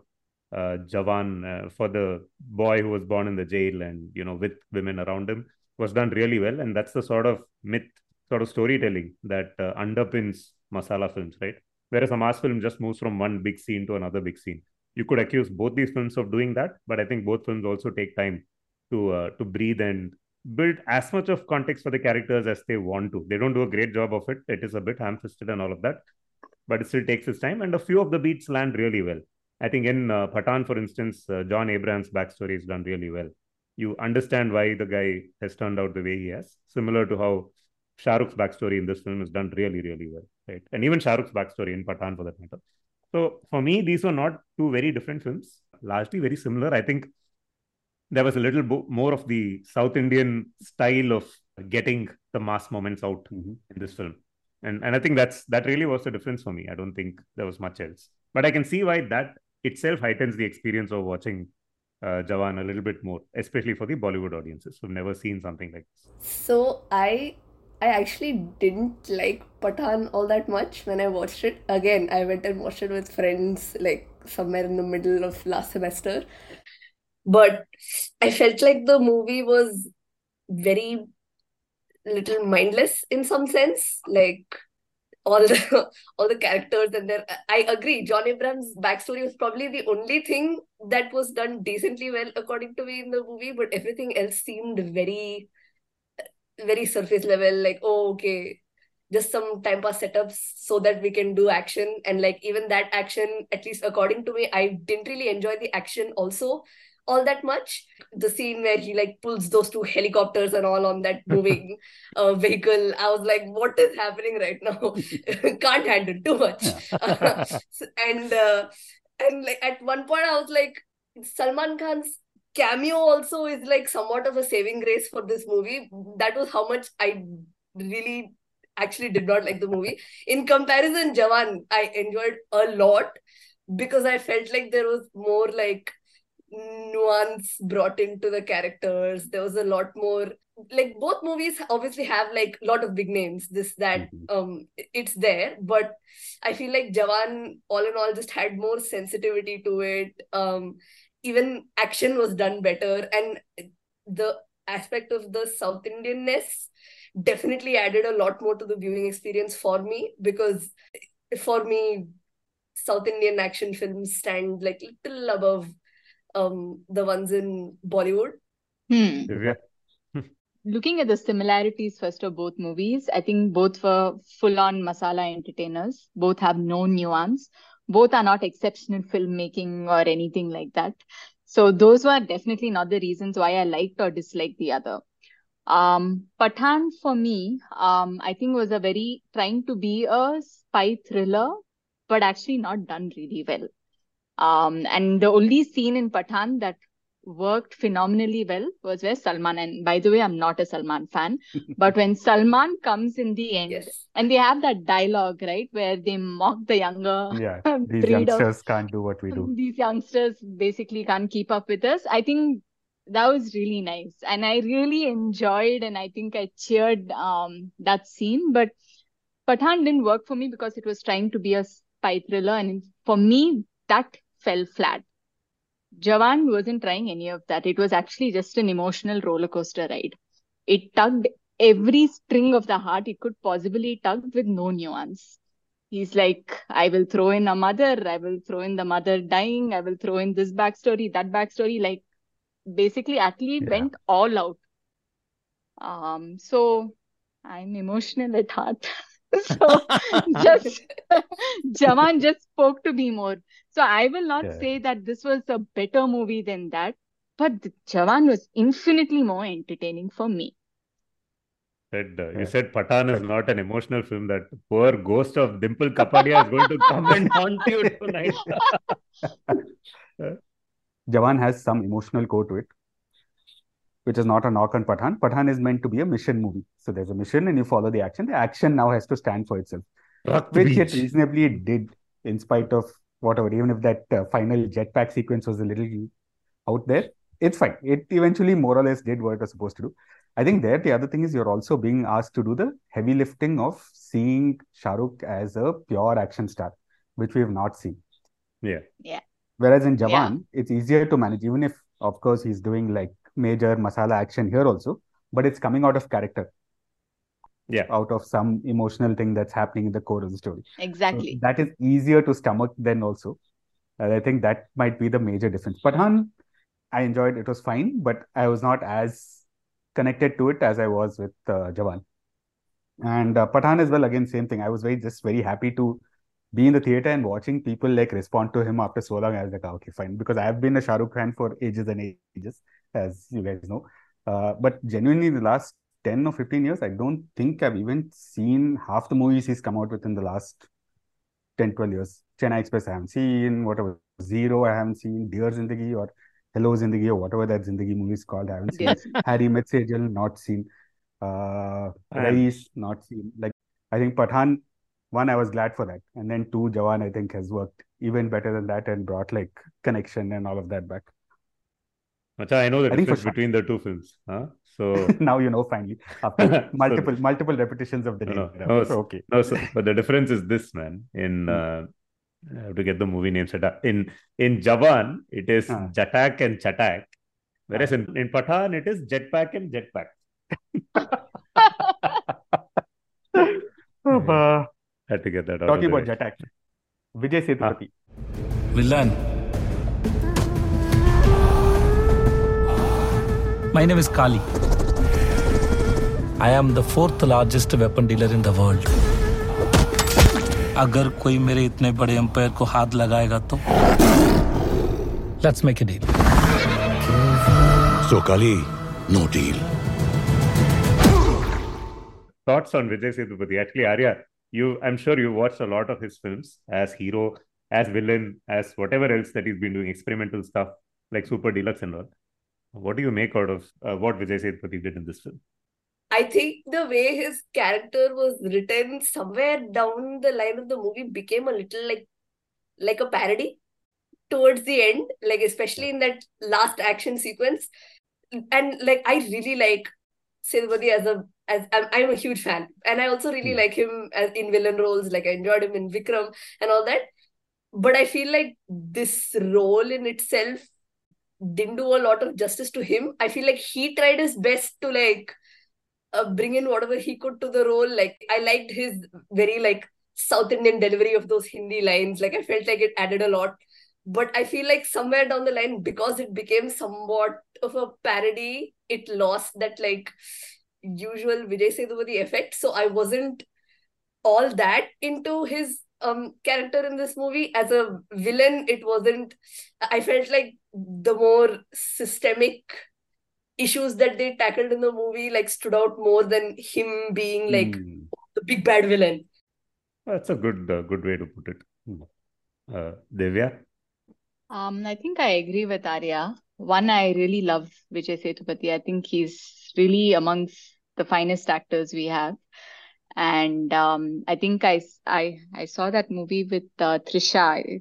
B: Jawan, for the boy who was born in the jail and, with women around him, was done really well. And that's the sort of myth, sort of storytelling that underpins masala films, right? Whereas a mass film just moves from one big scene to another big scene. You could accuse both these films of doing that, but I think both films also take time to breathe and build as much of context for the characters as they want to. They don't do a great job of it. It is a bit ham-fisted and all of that, but it still takes its time. And a few of the beats land really well. I think in Pathan, for instance, John Abraham's backstory is done really well. You understand why the guy has turned out the way he has, similar to how Shah Rukh's backstory in this film is done really, really well, right? And even Shah Rukh's backstory in Pathan, for that matter. So for me, these were not two very different films, largely very similar. I think there was a little more of the South Indian style of getting the mass moments out in this film. And I think that really was the difference for me. I don't think there was much else. But I can see why that itself heightens the experience of watching Jawan a little bit more, especially for the Bollywood audiences who've never seen something like this.
E: So I actually didn't like Pathan all that much when I watched it. Again, I went and watched it with friends like somewhere in the middle of last semester. But I felt like the movie was very little mindless in some sense. Like all the characters and I agree, John Abraham's backstory was probably the only thing that was done decently well according to me in the movie, but everything else seemed very, very surface level. Like, oh, okay, just some time pass setups so that we can do action. And like even that action, at least according to me, I didn't really enjoy the action also all that much. The scene where he like pulls those two helicopters and all on that moving vehicle, I was like, what is happening right now? Can't handle too much. And like at one point I was like, Salman Khan's cameo also is like somewhat of a saving grace for this movie. That was how much I really actually did not like the movie. In comparison, Jawan, I enjoyed a lot because I felt like there was more like nuance brought into the characters. There was a lot more, like, both movies obviously have like a lot of big names, this, that, it's there, but I feel like Jawan, all in all, just had more sensitivity to it. Even action was done better, and the aspect of the South Indianness definitely added a lot more to the viewing experience for me, because for me, South Indian action films stand like little above the ones in Bollywood.
B: Divya?
D: Looking at the similarities first of both movies, I think both were full-on masala entertainers. Both have no nuance. Both are not exceptional filmmaking or anything like that. So those were definitely not the reasons why I liked or disliked the other. Pathaan for me, I think was trying to be a spy thriller, but actually not done really well. And the only scene in Pathaan that worked phenomenally well was where Salman, and by the way, I'm not a Salman fan, but when Salman comes in the end,
E: Yes.
D: and they have that dialogue, right, where they mock the younger
C: These
D: breed of
C: youngsters can't do what we do.
D: these youngsters basically can't keep up with us. I think that was really nice, and I really enjoyed, and I think I cheered that scene. But Pathaan didn't work for me because it was trying to be a spy thriller, and for me, that fell flat. Jawan wasn't trying any of that. It was actually just an emotional roller coaster ride. It tugged every string of the heart it could possibly tug with no nuance. He's like, I will throw in a mother, I will throw in the mother dying, I will throw in this backstory, that backstory. Like, basically, Atlee went all out. So I'm emotional at heart. So just Jawan just spoke to me more. So I will not say that this was a better movie than that, but Jawan was infinitely more entertaining for me.
B: You said Pathaan is not an emotional film. That poor ghost of Dimple Kapadia is going to come and haunt you tonight.
C: Jawan has some emotional core to it, which is not a knock on Pathaan. Pathaan is meant to be a mission movie. So there's a mission and you follow the action. The action now has to stand for itself, which it reasonably did, in spite of whatever. Even if that final jetpack sequence was a little out there, it's fine. It eventually more or less did what it was supposed to do. I think the other thing is you're also being asked to do the heavy lifting of seeing Shah Rukh as a pure action star, which we have not seen.
B: Yeah.
C: Whereas in Jawan, it's easier to manage, even if, of course, he's doing like major masala action here also, but it's coming out of character. Out of some emotional thing that's happening in the core of the story.
D: Exactly.
C: So that is easier to stomach then also. And I think that might be the major difference. Pathaan, I enjoyed, it was fine, but I was not as connected to it as I was with Jawan. And Pathaan as well, again, same thing. I was just very happy to be in the theater and watching people like respond to him after so long. I was like, okay, fine. Because I have been a Shah Rukh fan for ages and ages, as you guys know. But genuinely, the last 10 or 15 years, I don't think I've even seen half the movies he's come out with in the last 10, 12 years. Chennai Express, I haven't seen. Whatever, Zero, I haven't seen. Dear Zindagi or Hello Zindagi or whatever that Zindagi movie is called, I haven't seen. Harry Met Sejal, not seen. Rais, not seen. Like, I think Pathaan, one, I was glad for that. And then two, Jawan, I think has worked even better than that and brought like connection and all of that back.
B: Macha, I know the difference between the two films. So
C: now you know finally after multiple repetitions of the name.
B: But the difference is this, man. In I have to get the movie name set up. In Jawan, it is Jatak and Chatak, whereas in Pathaan, it is Jetpack and Jetpack. Had to get that out.
C: Talking about Jatak, Vijay Sethupathi.
J: Villain. My name is Kali. I am the 4th largest weapon dealer in the world. अगर कोई मेरे इतने बड़े empire को हाथ लगाएगा तो Let's make a deal.
F: So Kali, no deal.
B: Thoughts on Vijay Sethupathi? Actually, Arya, I'm sure you watched a lot of his films as hero, as villain, as whatever else that he's been doing, experimental stuff like Super Deluxe and all. What do you make out of what Vijay Sethupathi did in this film?
E: I think the way his character was written somewhere down the line of the movie became a little like a parody towards the end, like especially in that last action sequence. And like I really like Sethupathi as I'm a huge fan, and I also really like him in villain roles. Like I enjoyed him in Vikram and all that. But I feel like this role in itself didn't do a lot of justice to him. I feel like he tried his best to bring in whatever he could to the role. Like I liked his very like South Indian delivery of those Hindi lines. Like I felt like it added a lot. But I feel like somewhere down the line, because it became somewhat of a parody, it lost that like usual Vijay Sethupathi effect. So I wasn't all that into his character in this movie. As a villain, it wasn't. I felt like the more systemic issues that they tackled in the movie like stood out more than him being like the big bad villain.
B: That's a good way to put it. Divya?
D: I think I agree with Arya. One, I really love Vijay Sethupathi. I think he's really amongst the finest actors we have. And I think I saw that movie with Trisha,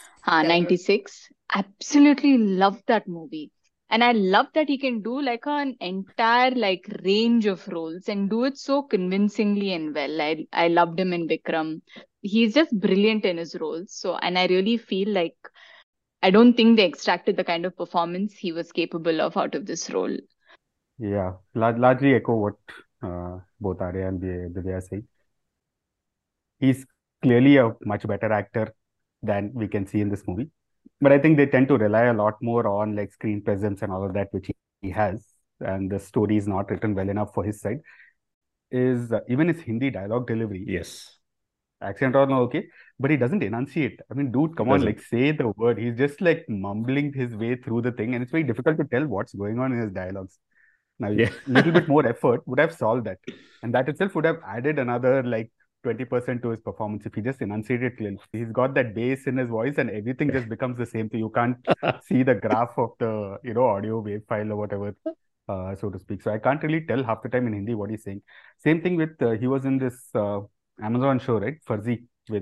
D: 96. Absolutely loved that movie. And I love that he can do like an entire like range of roles and do it so convincingly and well. I loved him in Vikram. He's just brilliant in his roles. So, and I really feel like I don't think they extracted the kind of performance he was capable of out of this role.
C: Yeah, largely echo what both Arya and Divya are saying. He's clearly a much better actor than we can see in this movie. But I think they tend to rely a lot more on like screen presence and all of that, which he has. And the story is not written well enough for his side. Is even his Hindi dialogue delivery.
B: Yes.
C: Accent or no, okay. But he doesn't enunciate. I mean, dude, come on, like say the word. He's just like mumbling his way through the thing. And it's very difficult to tell what's going on in his dialogues. Now, a little bit more effort would have solved that. And that itself would have added another like 20% to his performance if he just enunciated clearly. He's got that bass in his voice and everything just becomes the same thing. You can't see the graph of the, audio wave file or whatever, so to speak. So I can't really tell half the time in Hindi what he's saying. Same thing with, he was in this Amazon show, right? Farzi.
B: With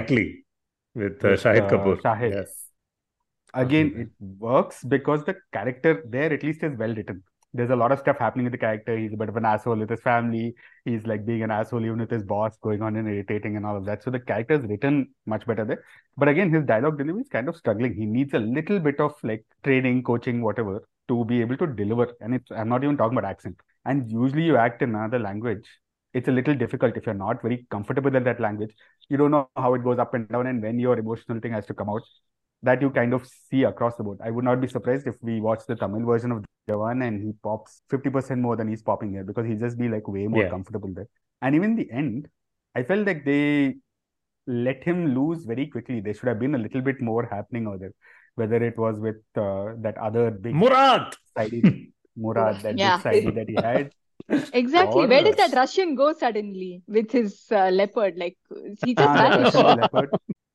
B: Shahid Kapoor.
C: Shahid. Yes. Again, it works because the character there at least is well written. There's a lot of stuff happening with the character. He's a bit of an asshole with his family. He's like being an asshole even with his boss, going on and irritating and all of that. So the character is written much better there. But again, his dialogue delivery is kind of struggling. He needs a little bit of like training, coaching, whatever, to be able to deliver. And I'm not even talking about accent. And usually you act in another language. It's a little difficult if you're not very comfortable in that language. You don't know how it goes up and down and when your emotional thing has to come out. That you kind of see across the board. I would not be surprised if we watch the Tamil version of Jawan and he pops 50% more than he's popping here because he'll just be like way more comfortable there. And even the end, I felt like they let him lose very quickly. There should have been a little bit more happening over there. Whether it was with that other big
B: Murad,
C: that big sidey that he had.
D: Exactly. Where did that Russian go suddenly with his leopard? Like he just vanished.
C: Leopard.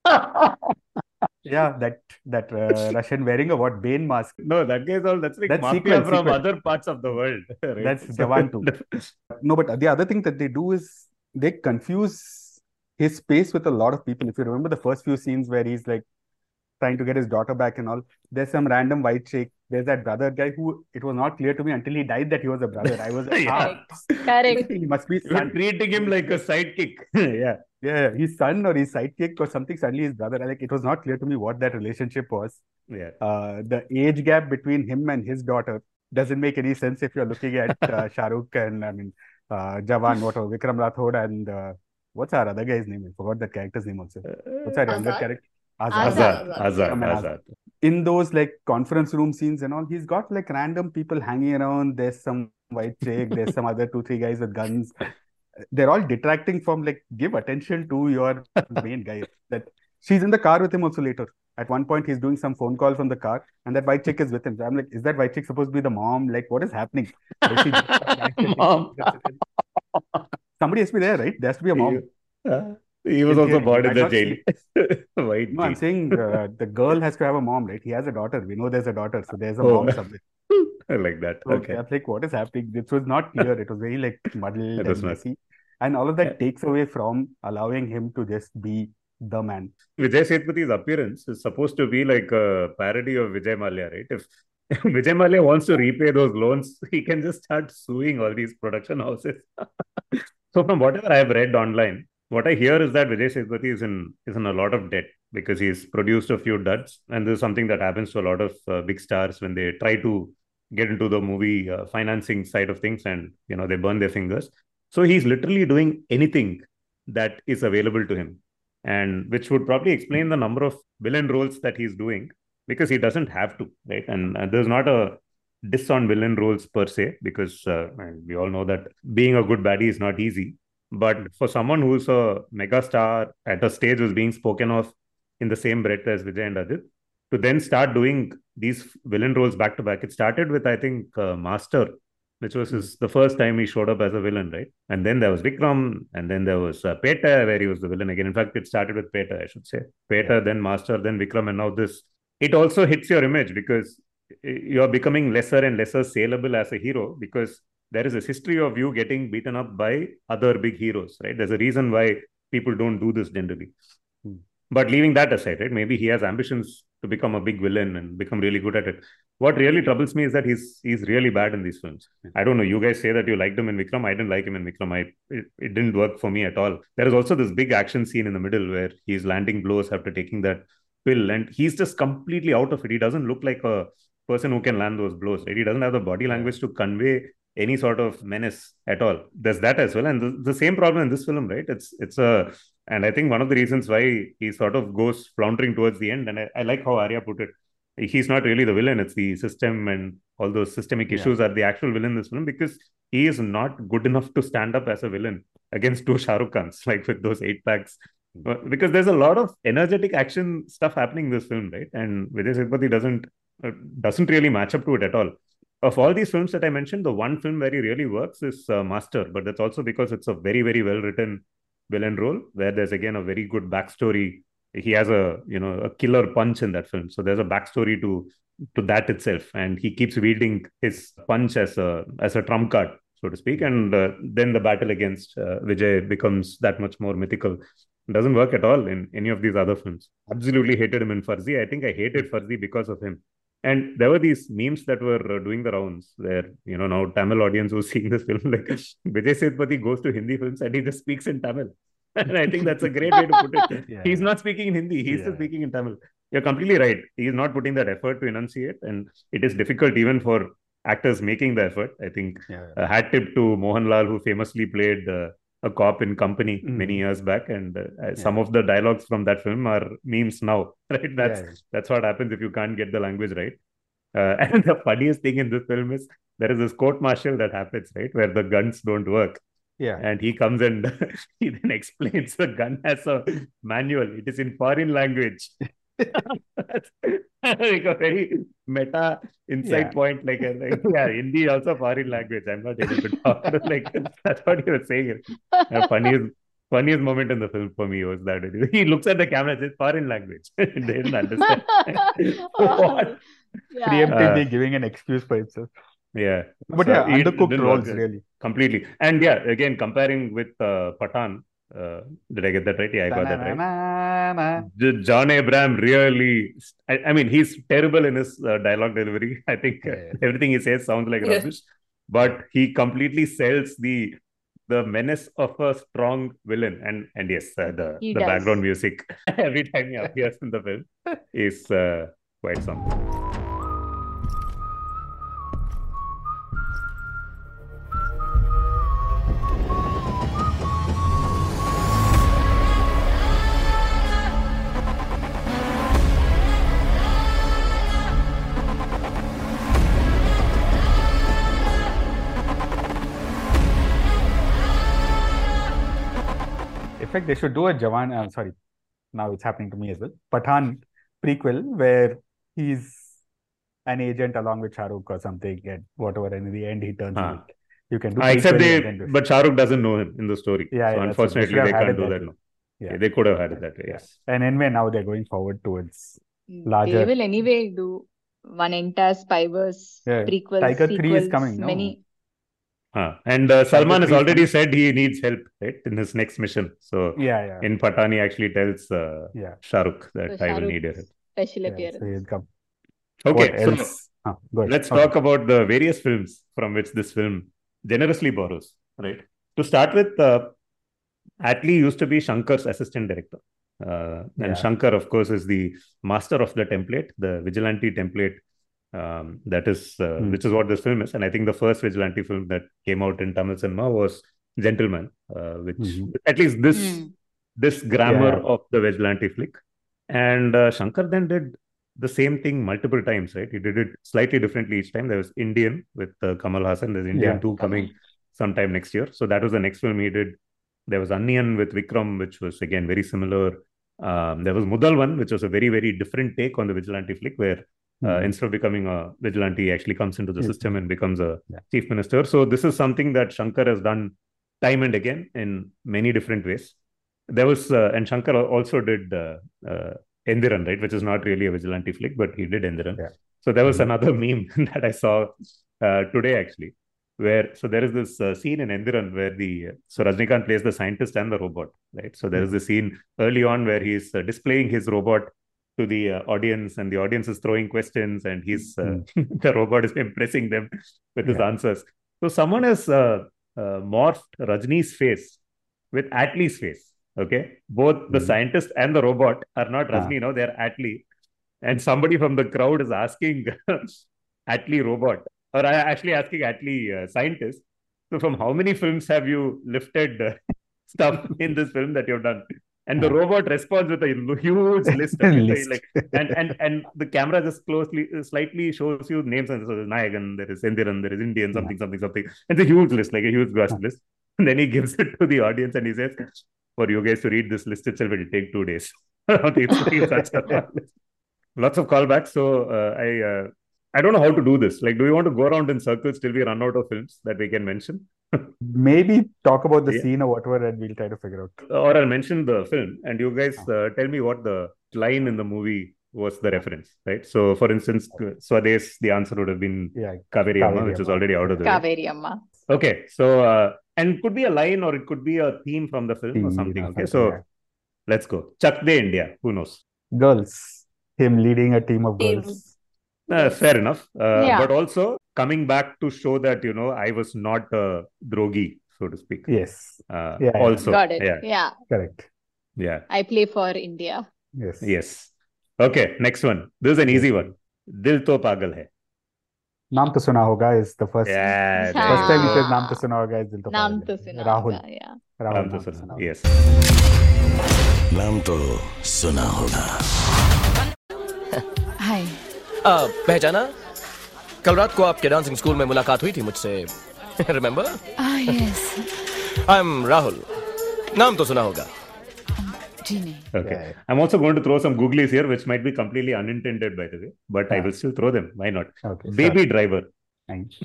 C: Yeah, that Russian wearing a Bane mask.
B: No, that guy's that's like mafia from other parts of the world. Right?
C: That's Jawan too. No, but the other thing that they do is they confuse his space with a lot of people. If you remember the first few scenes where he's like trying to get his daughter back and all, there's some random white chick. There's that brother guy who it was not clear to me until he died that he was a brother. I was like,
D: correct.
C: He must be
B: son. Treating him like a sidekick.
C: Yeah, his son or his sidekick or something. Suddenly his brother. Like it was not clear to me what that relationship was.
B: Yeah.
C: The age gap between him and his daughter doesn't make any sense if you're looking at Shah Rukh and Jawan, Vikram Rathod and what's our other guy's name? I forgot that character's name also. What's our younger character?
B: Azad.
C: In those like conference room scenes and all, he's got like random people hanging around. There's some white chick, there's some other 2-3 guys with guns. They're all detracting from like give attention to your main guy. That she's in the car with him also later. At one point, he's doing some phone call from the car, and that white chick is with him. So I'm like, is that white chick supposed to be the mom? Like, what is happening?
B: Mom.
C: Somebody has to be there, right? There has to be a mom.
B: He was also born in the jail.
C: No, I'm saying the girl has to have a mom, right? He has a daughter. We know there's a daughter, so there's a mom somewhere.
B: Like that.
C: So I
B: Okay.
C: was like, what is happening? This was not clear. It was very like muddled
B: It was
C: and
B: not.
C: messy. And all of that takes away from allowing him to just be the man.
B: Vijay Sethupath's appearance is supposed to be like a parody of Vijay Mallya, right? If Vijay Mallya wants to repay those loans, he can just start suing all these production houses. So from whatever I have read online, what I hear is that Vijay Sethupathi is in a lot of debt because he's produced a few duds, and this is something that happens to a lot of big stars when they try to get into the movie financing side of things, and they burn their fingers. So he's literally doing anything that is available to him, and which would probably explain the number of villain roles that he's doing because he doesn't have to, right? And there's not a diss on villain roles per se because and we all know that being a good baddie is not easy. But for someone who's a mega star at a stage who's being spoken of in the same breath as Vijay and Ajit, to then start doing these villain roles back to back, it started with, I think, Master, which was the first time he showed up as a villain, right? And then there was Vikram, and then there was Peta, where he was the villain again. In fact, it started with Peta, I should say. Peta, then Master, then Vikram, and now this. It also hits your image because you're becoming lesser and lesser saleable as a hero because there is a history of you getting beaten up by other big heroes, right? There's a reason why people don't do this generally. But leaving that aside, right? Maybe he has ambitions to become a big villain and become really good at it. What really troubles me is that he's really bad in these films. I don't know. You guys say that you liked him in Vikram. I didn't like him in Vikram. It didn't work for me at all. There is also this big action scene in the middle where he's landing blows after taking that pill, and he's just completely out of it. He doesn't look like a person who can land those blows, right? He doesn't have the body language to convey any sort of menace at all. There's that as well. And the same problem in this film, right? And I think one of the reasons why he sort of goes floundering towards the end, and I like how Arya put it, he's not really the villain. It's the system and all those systemic issues are the actual villain in this film because he is not good enough to stand up as a villain against two Shah Rukh Khans, like with those 8-packs. Because there's a lot of energetic action stuff happening in this film, right? And Vijay Sethupathi doesn't really match up to it at all. Of all these films that I mentioned, the one film where he really works is Master, but that's also because it's a very, very well written villain role where there's again a very good backstory. He has a killer punch in that film, so there's a backstory to that itself, and he keeps wielding his punch as a trump card, so to speak, and then the battle against Vijay becomes that much more mythical. It doesn't work at all in any of these other films. Absolutely hated him in Farzi. I think I hated Farzi because of him. And there were these memes that were doing the rounds where, now Tamil audience was seeing this film, like Vijay Sethupathi goes to Hindi films and he just speaks in Tamil. And I think that's a great way to put it. He's not speaking in Hindi. He's just speaking in Tamil. You're completely right. He is not putting that effort to enunciate. And it is difficult even for actors making the effort. I think a hat tip to Mohanlal, who famously played a cop in Company many years back. And some of the dialogues from that film are memes now, right? That's what happens if you can't get the language right. And the funniest thing in this film is there is this court martial that happens, right? Where the guns don't work.
C: Yeah.
B: And he comes and he then explains the gun as a manual. It is in foreign language. Like a very meta insight point. Like Hindi also foreign language. I'm not able to talk. Like that's what he was saying. Funniest moment in the film for me was that he looks at the camera and says foreign language. They didn't understand. What?
C: Preemptively giving an excuse for himself.
B: Yeah.
C: But
B: so
C: undercooked roles, really.
B: Completely. And again, comparing with Pathan, did I get that right? Yeah, I got that right. John Abraham really, I mean, he's terrible in his dialogue delivery. I think everything he says sounds like rubbish, but he completely sells the menace of a strong villain. And yes, the background music every time he appears in the film is quite something.
C: In fact, they should do a Jawan. Sorry, now it's happening to me as well. Pathan prequel where he's an agent along with Shah Rukh or something, and whatever. And in the end, he turns. Like, you can do.
B: Except but Shah Rukh doesn't know him in the story.
C: Yeah,
B: so unfortunately, they can't do that. No.
C: Yeah,
B: they could have had it that way. Yes.
C: And anyway, now they're going forward towards larger.
D: They will anyway do one entire Spyverse prequels,
C: Tiger 3 is
D: sequels,
C: coming, no?
D: many.
B: And Salman has
C: 3 is
B: already
C: coming.
B: said he needs help, right, in his next mission. So
C: Yeah.
B: in Pathan, he actually tells Shah Rukh that
D: So
B: I
D: Shah
B: will need your
D: Rukh's
B: help.
D: special
C: Yeah,
D: appearance.
C: so he'll come.
B: Okay,
C: What
B: so
C: else? Go ahead.
B: let's
C: Okay.
B: talk about the various films from which this film generously borrows, right? To start with, Atlee used to be Shankar's assistant director. And
C: Yeah.
B: Shankar, of course, is the master of the template, the vigilante template. That is, which is what this film is. And I think the first vigilante film that came out in Tamil cinema was Gentleman, which at least this grammar
C: Yeah.
B: of the vigilante flick. And Shankar then did the same thing multiple times, right? He did it slightly differently each time. There was Indian with Kamal Hassan. There's Indian
C: Yeah.
B: 2 coming sometime next year. So that was the next film he did. There was Onion with Vikram, which was again very similar. There was Mudalwan, which was a very, very different take on the vigilante flick, where instead of becoming a vigilante, he actually comes into the system and becomes a chief minister. So this is something that Shankar has done time and again in many different ways. There was, and Shankar also did Endiran, right, which is not really a vigilante flick, but he did Endiran.
C: Yeah.
B: So there was another meme that I saw today actually, where so there is this scene in Endiran where so Rajnikant plays the scientist and the robot, right? So there is a scene early on where he's displaying his robot to the audience, and the audience is throwing questions, and he's the robot is impressing them with his answers. So someone has morphed Rajni's face with Atlee's face. Okay, both the scientist and the robot are not Rajni now; they're Atlee, and somebody from the crowd is asking Atlee robot, or actually asking Atlee scientist. So, from how many films have you lifted stuff in this film that you've done? And the robot responds with a huge list. Okay? So, and the camera just slightly shows you names. And so there's Nayagan, there is Endiran, there is Indian, something. It's a huge list, like a huge vast list. And then he gives it to the audience and he says, for you guys to read this list itself, it will take 2 days. Lots of callbacks. So I don't know how to do this. Like, do we want to go around in circles till we run out of films that we can mention?
C: Maybe talk about the scene or whatever, and we'll try to figure out.
B: Or I'll mention the film, and you guys tell me what the line in the movie was the reference, right? So, for instance, Swades, the answer would have been Kaveri Amma, which is already out of the way.
D: Kaveri Amma.
B: Okay, so and it could be a line or it could be a theme from the film or something. Okay, so let's go. Chak De India. Who knows?
C: Girls. Him leading a team of girls.
B: Fair enough. But also coming back to show that, I was not a drogi, so to speak.
C: Yes.
B: Also.
D: Got it. Yeah.
C: Correct.
B: Yeah.
D: I play for India.
C: Yes.
B: Okay, next one. This is an easy one. Dil To Pagal Hai.
C: Naam To Suna Hoga is the first.
B: Yeah.
C: First time he says Naam To Suna Hoga is Dil To Pagal
D: Naam To Suna
C: Rahul.
D: Hoga, yeah.
C: Rahul
B: Naam To Suna. Yes.
F: नाम तो सुना होगा.
K: हाय.
L: पहचाना? कल रात को आपके dancing school में मुलाकात हुई थी मुझसे. Remember?
K: Yes.
L: I'm Rahul. नाम तो सुना होगा.
B: Okay. I'm also going to throw some googlies here, which might be completely unintended, by the way, but I will still throw them. Why not?
C: Okay,
B: Baby Driver.
C: Thanks.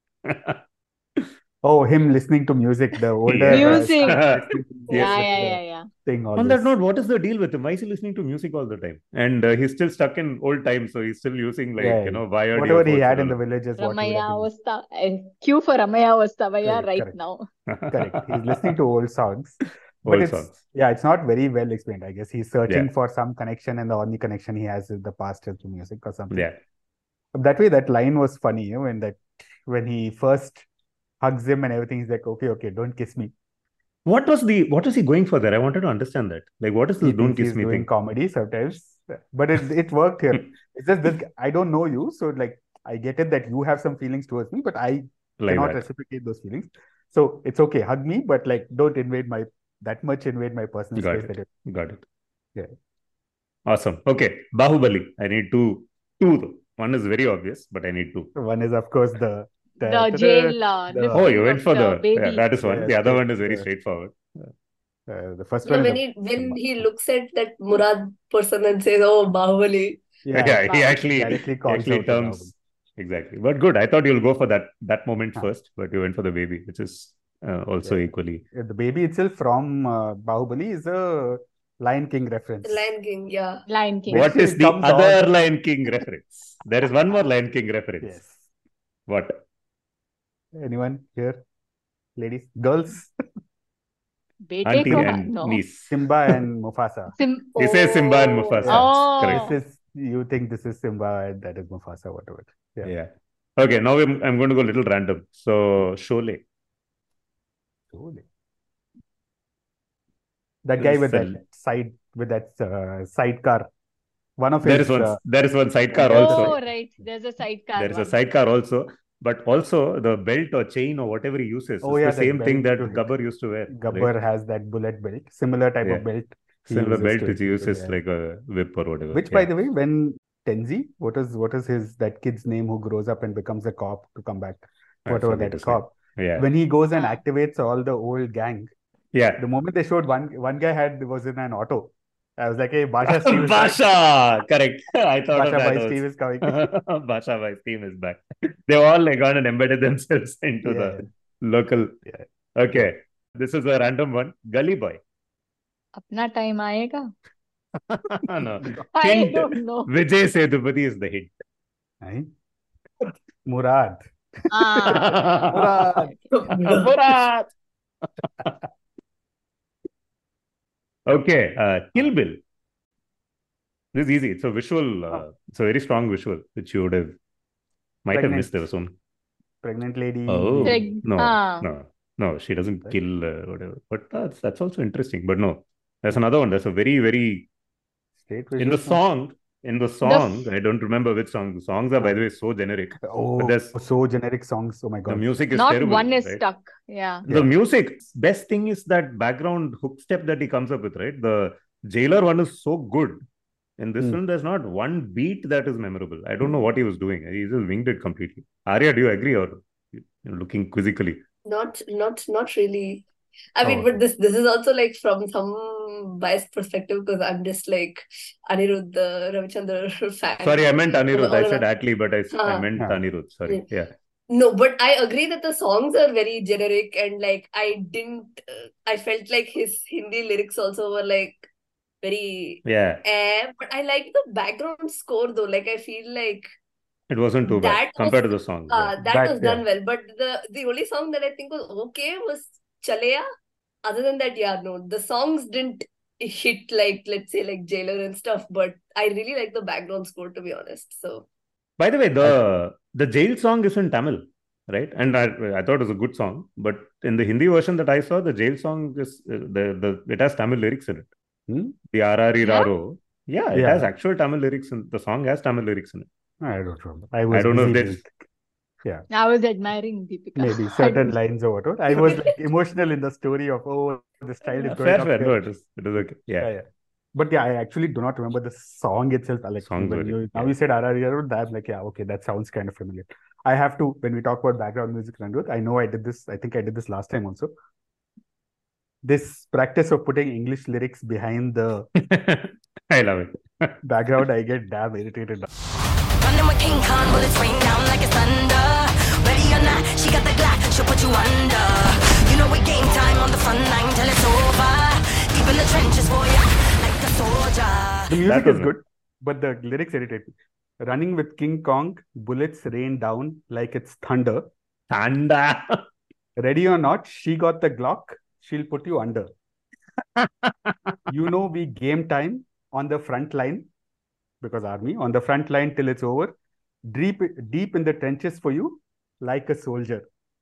C: Oh, him listening to music, the older
D: music.
B: Yeah. On that note, what is the deal with him? Why is he listening to music all the time? And he's still stuck in old times, so he's still using wired
C: whatever he had in the villages.
D: Cue for Ramaya Vastavaya right now.
C: Correct. He's listening to old songs. But it's not very well explained. I guess he's searching for some connection, and the only connection he has is the past to music or something.
B: Yeah.
C: That way, that line was funny. When he first hugs him and everything, he's like, okay, don't kiss me.
B: What was he going for there? I wanted to understand that. Like, what is this don't kiss me thing?
C: Comedy sometimes, but it worked here. It's just this, I don't know you, so like I get it that you have some feelings towards me, but I cannot reciprocate those feelings. So it's okay, hug me, but like don't invade my personal space.
B: Got it.
C: Yeah.
B: Awesome. Okay, Bahubali. I need two though. One is very obvious, but I need two.
C: One is of course the
D: jail.
B: You went for the
D: baby.
B: Yeah, that is one.
C: Yes,
B: the other one is very straightforward.
C: The first one.
E: When he looks at that Murad person and says, "Oh, Bahubali."
B: Yeah, he actually terms exactly. But good. I thought you'll go for that moment first, but you went for the baby, which is also equally.
C: The baby itself from Bahubali is Lion King reference.
E: Lion King, yeah.
D: Lion King.
B: What
C: Which
B: is the
C: comes
B: other
C: on-
B: Lion King reference? There is one more Lion King reference.
C: Yes.
B: What?
C: Anyone here? Ladies? Girls?
D: Bete
B: Auntie
D: ko
B: and
D: no.
B: niece.
C: Simba and Mufasa.
B: He says Simba and
E: Oh.
B: Mufasa.
D: Oh.
B: Correct.
C: You think this is Simba and that is Mufasa, whatever. Yeah.
B: Yeah. Okay, now I'm going to go a little random. So, Sholay.
C: Surely. That guy with
B: Sell-
C: that sidecar. One of
B: There
C: his
B: is one sidecar
C: Yeah.
B: also.
D: Oh, right. There's a sidecar.
B: There is a
D: one.
B: sidecar also. But also the belt or chain or whatever he uses
C: Oh,
B: is
C: yeah,
B: the
C: that
B: same thing
C: belt
B: that
C: to hit.
B: Gabbar used to wear.
C: Gabbar has that bullet belt, similar type
B: Yeah.
C: of belt. he
B: Similar
C: uses
B: belt
C: to
B: which he
C: hit people,
B: uses
C: yeah.
B: like a whip or whatever.
C: Which, by the way, when Tenzi, what is that kid's name who grows up and becomes a cop to come back,
B: I
C: whatever
B: forget
C: that
B: his name.
C: cop.
B: Yeah.
C: When he goes and
D: Ah.
C: activates all the old gang,
B: Yeah.
C: the moment they showed one guy was in an auto. I was like, hey, Basha Steve is back.
B: Basha! Correct. I thought
C: Basha
B: of that
C: Bhai
B: also.
C: Steve is coming.
B: Basha Bhai Steve is back. They've all like gone and embedded themselves into
C: Yeah.
B: the local.
C: Yeah.
B: Okay. This is a random one. Gully Boy.
D: Apna time aayega.
B: No.
D: I
B: Hint.
D: don't know.
B: Vijay Sethupathi is the hint.
C: Right? Murad.
D: Ah.
B: Murad. Okay. Kill Bill. This is easy. It's a visual. It's a very strong visual, which you might have
C: Pregnant.
B: missed. There was one.
C: Pregnant lady.
B: Oh no,
D: Ah.
B: no, she doesn't kill whatever. But that's also interesting. But no, there's another one. There's a very, very
C: Straight
B: in the
C: visual.
B: song. I don't remember which song. The songs are, by the way, so generic.
C: Oh,
B: But there's
C: so generic songs. Oh my
B: the
C: God.
B: music is
D: Not
B: terrible.
D: one is
B: right?
D: stuck. Yeah.
B: The music, best thing is that background hook step that he comes up with, right? The Jailer one is so good. In this film, there's not one beat that is memorable. I don't know what he was doing. He just winged it completely. Arya, do you agree or looking quizzically?
E: Not really. I mean,
B: Oh,
E: but this is also like from some biased perspective because I'm just like Anirudh Ravichandra fan.
B: Sorry, I meant Anirudh.
E: All
B: I said
E: around.
B: Atlee, but I meant
C: Yeah.
B: Anirudh. Sorry. Yeah.
E: No, but I agree that the songs are very generic and like I felt like his Hindi lyrics also were like very
B: Yeah.
E: but I like the background score though. Like I feel like
B: It wasn't too bad
E: that
B: compared
E: was
B: to the songs. Yeah.
E: that was done well. But the only song that I think was okay was Chaleya. Other than that, yeah, no, the songs didn't hit like let's say like Jailer and stuff. But I really like the background score to be honest. So
B: By the way, the jail song is in Tamil, right? And I thought it was a good song. But in the Hindi version that I saw, the jail song is it has Tamil lyrics in it. The Arari
D: Yeah?
B: Raro. Yeah, it
C: Yeah.
B: has actual Tamil lyrics in the song has Tamil lyrics in it.
C: I don't remember. I was
B: don't know if
C: busy
B: that's
C: with
D: I was admiring Deepika.
C: maybe certain lines or whatever. I was like emotional in the story of this child is going
B: fair.
C: up
B: No,
C: there.
B: it was okay. Yeah.
C: Yeah. But yeah, I actually do not remember the song itself. Like
B: Songs
C: when
B: were-
C: now you said RRR, I'm like, yeah, okay, that sounds kind of familiar. I have to, when we talk about background music, Ranjit, I know I think I did this last time also. This practice of putting English lyrics behind the
B: I love it.
C: background, I get damn irritated now.
G: Running with King Kong, bullets rain down like it's thunder. Ready or not, she got the Glock, she'll put you under. You know it game time on the front line till it's over. Deep in the trenches for ya, like a soldier.
C: The music
B: That was
C: is good, but the lyrics irritate me. Running with King Kong, bullets rain down like it's thunder.
B: Tanda.
C: Ready or not, she got the Glock, she'll put you under. You know, we game time on the front line, because army, on the front line till it's over. Deep in the trenches for you, like a soldier.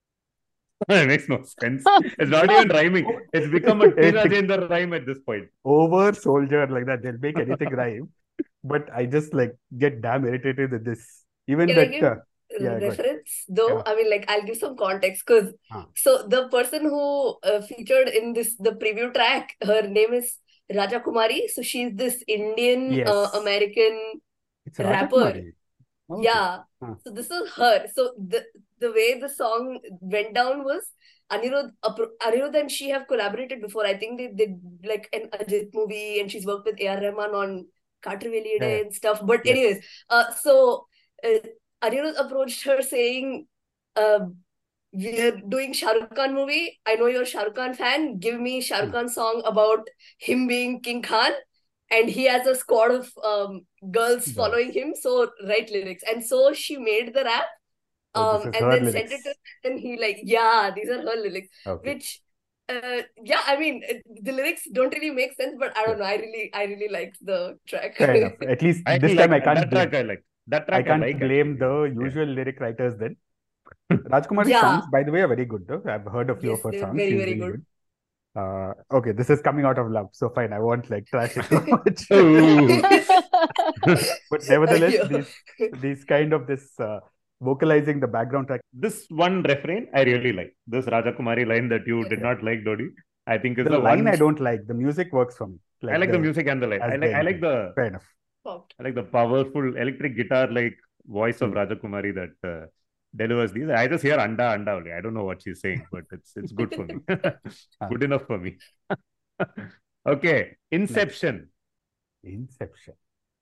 B: It makes no sense. It's not even rhyming. It's become a T. Rajendra rhyme at this point.
C: Over soldier, like that. They'll make anything rhyme. But I just like get damn irritated with this. Even
E: Can I
C: that.
E: give
C: yeah, go ahead.
E: reference though?
C: Yeah.
E: I mean, like I'll give some context because so the person who featured in the preview track, her name is Raja Kumari. So she's this Indian
C: Yes.
E: American
C: It's Raja
E: rapper.
C: Kumari. Okay.
E: Yeah.
C: Huh.
E: So this is her. So the way the song went down was Anirudh and she have collaborated before. I think they did like an Ajit movie and she's worked with A.R. Rahman on Katriveli Day
C: Yeah.
E: and stuff. But
C: Yes.
E: anyways, so Anirudh approached her saying, we're doing Shah Rukh Khan movie. I know you're a Shah Rukh Khan fan. Give me Shah Rukh Khan song about him being King Khan. And he has a squad of girls following him. So write lyrics. And so she made the rap.
C: This is
E: And
C: her
E: then
C: lyrics.
E: sent it to him. And he like, yeah, these are her lyrics.
C: Okay.
E: Which, yeah, I mean, the lyrics don't really make sense, but I don't know. I really liked the track.
C: Fair enough. At least
B: I
C: this
B: like
C: time I can't
B: that
C: blame.
B: track. I like that track.
C: I can't
B: like
C: blame
B: actually.
C: the usual lyric writers then. Rajkumari's
E: Yeah.
C: songs, by the way, are very good though. I've heard a few
E: Yes,
C: of her
E: they're
C: songs.
E: very,
C: She's
E: very
C: really
E: good.
C: good. Okay, this is coming out of love, so fine. I won't like trash it too much.
B: Ooh.
C: But nevertheless,
E: Yeah.
C: these kind of this vocalizing the background track.
B: This one refrain I really like. This Raja Kumari line that you did not like, Dodi, I think is
C: The
B: the
C: line
B: one.
C: I don't like. The music works for me.
B: I like the music and the line.
C: as
B: I
C: the
B: like
C: entry.
B: the
C: Fair enough.
B: I like the powerful electric guitar like voice of Raja Kumari that delivers these. I just hear anda anda only. I don't know what she's saying, but it's good for me. Good enough for me. Okay, Inception.
C: Inception.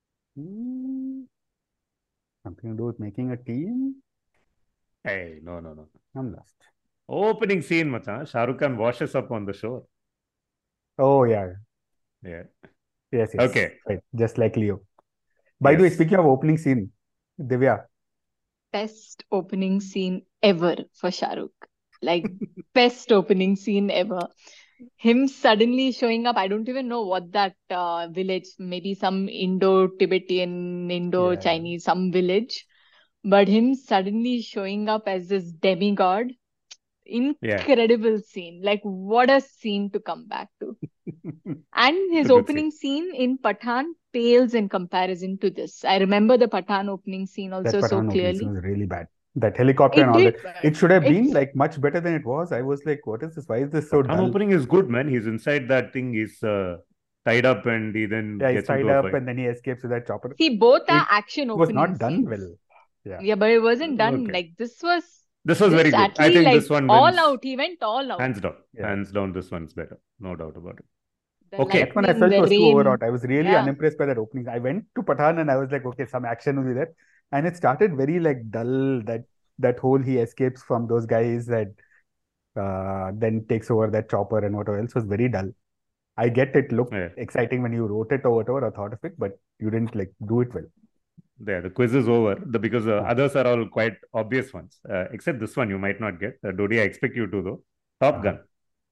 C: Something to do with making a team?
B: Hey, no.
C: I'm lost.
B: Opening scene, Machan. Shah Rukh Khan washes up on the shore.
C: Oh, yeah.
B: Yeah.
C: Yes.
B: Okay.
C: Right. Just like Leo. By the way, speaking of opening scene, Divya.
D: Best opening scene ever for Shah Rukh. Like, best opening scene ever. Him suddenly showing up. I don't even know what that village, maybe some Indo-Tibetan, Indo-Chinese, some village. But him suddenly showing up as this demigod. Incredible scene. Like, what a scene to come back to. And his opening scene in Pathaan pales in comparison to this. I remember the Pathaan opening scene also so clearly.
C: Opening scene was really bad. That helicopter and all that. It should have been like much better than it was. I was like, what is this? Why is this so dull?
B: Pathaan opening is good, man. He's inside that thing. He's tied up and he then
C: he's
B: gets
C: tied
B: into a
C: up
B: fight.
C: and then he escapes with that chopper.
D: See, both are action openings.
C: It was not done well.
D: Yeah, but it wasn't done. Like, this was
B: very good. I think this one
D: all
B: wins.
D: out. He went all out.
B: Hands down. Hands down, this one's better. No doubt about it.
D: Okay.
C: That one I felt was too overwrought. I was really unimpressed by that opening. I went to Pathaan and I was like, okay, some action will be there. And it started very like dull. That whole he escapes from those guys that then takes over that chopper and whatever else was very dull. I get it looked exciting when you wrote it or whatever or thought of it, but you didn't like do it well.
B: Yeah, the quiz is over because the others are all quite obvious ones. Except this one you might not get. Dodi, I expect you to though. Top Gun.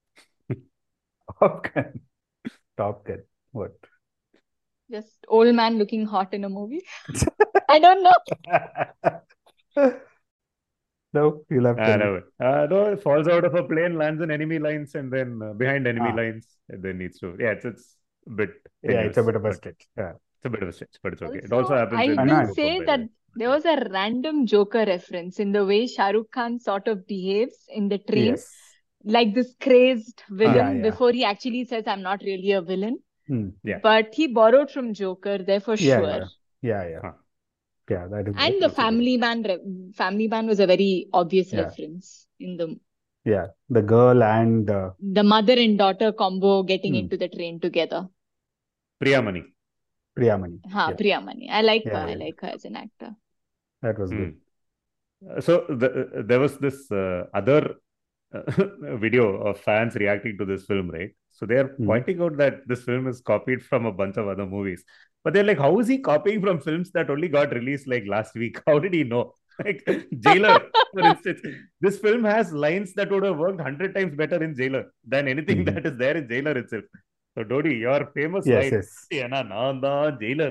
C: Top Gun. Top Gun. What?
D: Just old man looking hot in a movie. I don't know.
C: No, you'll have to.
B: No, it falls out of a plane, lands in enemy lines, and then behind enemy lines, and then needs to. Yeah, it's a bit.
C: Yeah, it's a bit of a stretch. Yeah.
B: It's a bit of a stretch, but it's okay. It also happens.
D: I will say that there was a random Joker reference in the way Shah Rukh Khan sort of behaves in the train.
C: Yes.
D: Like this crazed villain before he actually says, I'm not really a villain.
B: Yeah.
D: But he borrowed from Joker, there for sure.
C: Yeah, that is
D: and the Family Man was a very obvious reference in the.
C: Yeah, the girl and
D: the mother and daughter combo getting into the train together.
B: Priyamani.
D: Priyamani. I like her. I like her as an actor.
C: That was good.
B: So there was this other video of fans reacting to this film, right? So they are pointing out that this film is copied from a bunch of other movies. But they're like, how is he copying from films that only got released like last week? How did he know? Like Jailer, for instance. This film has lines that would have worked 100 times better in Jailer than anything that is there in Jailer itself. So Dodi, your famous line, Jailer.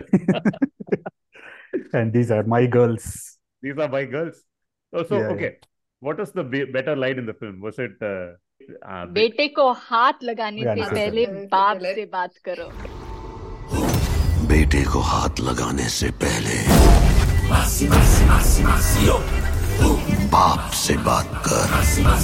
C: And these are my girls.
B: These are my girls. Okay. What was the better line in the film? Was it
D: बेटे को हाथ लगाने से पहले बाप से बात करो.
F: बेटे को हाथ लगाने से पहले बाप से बात कर.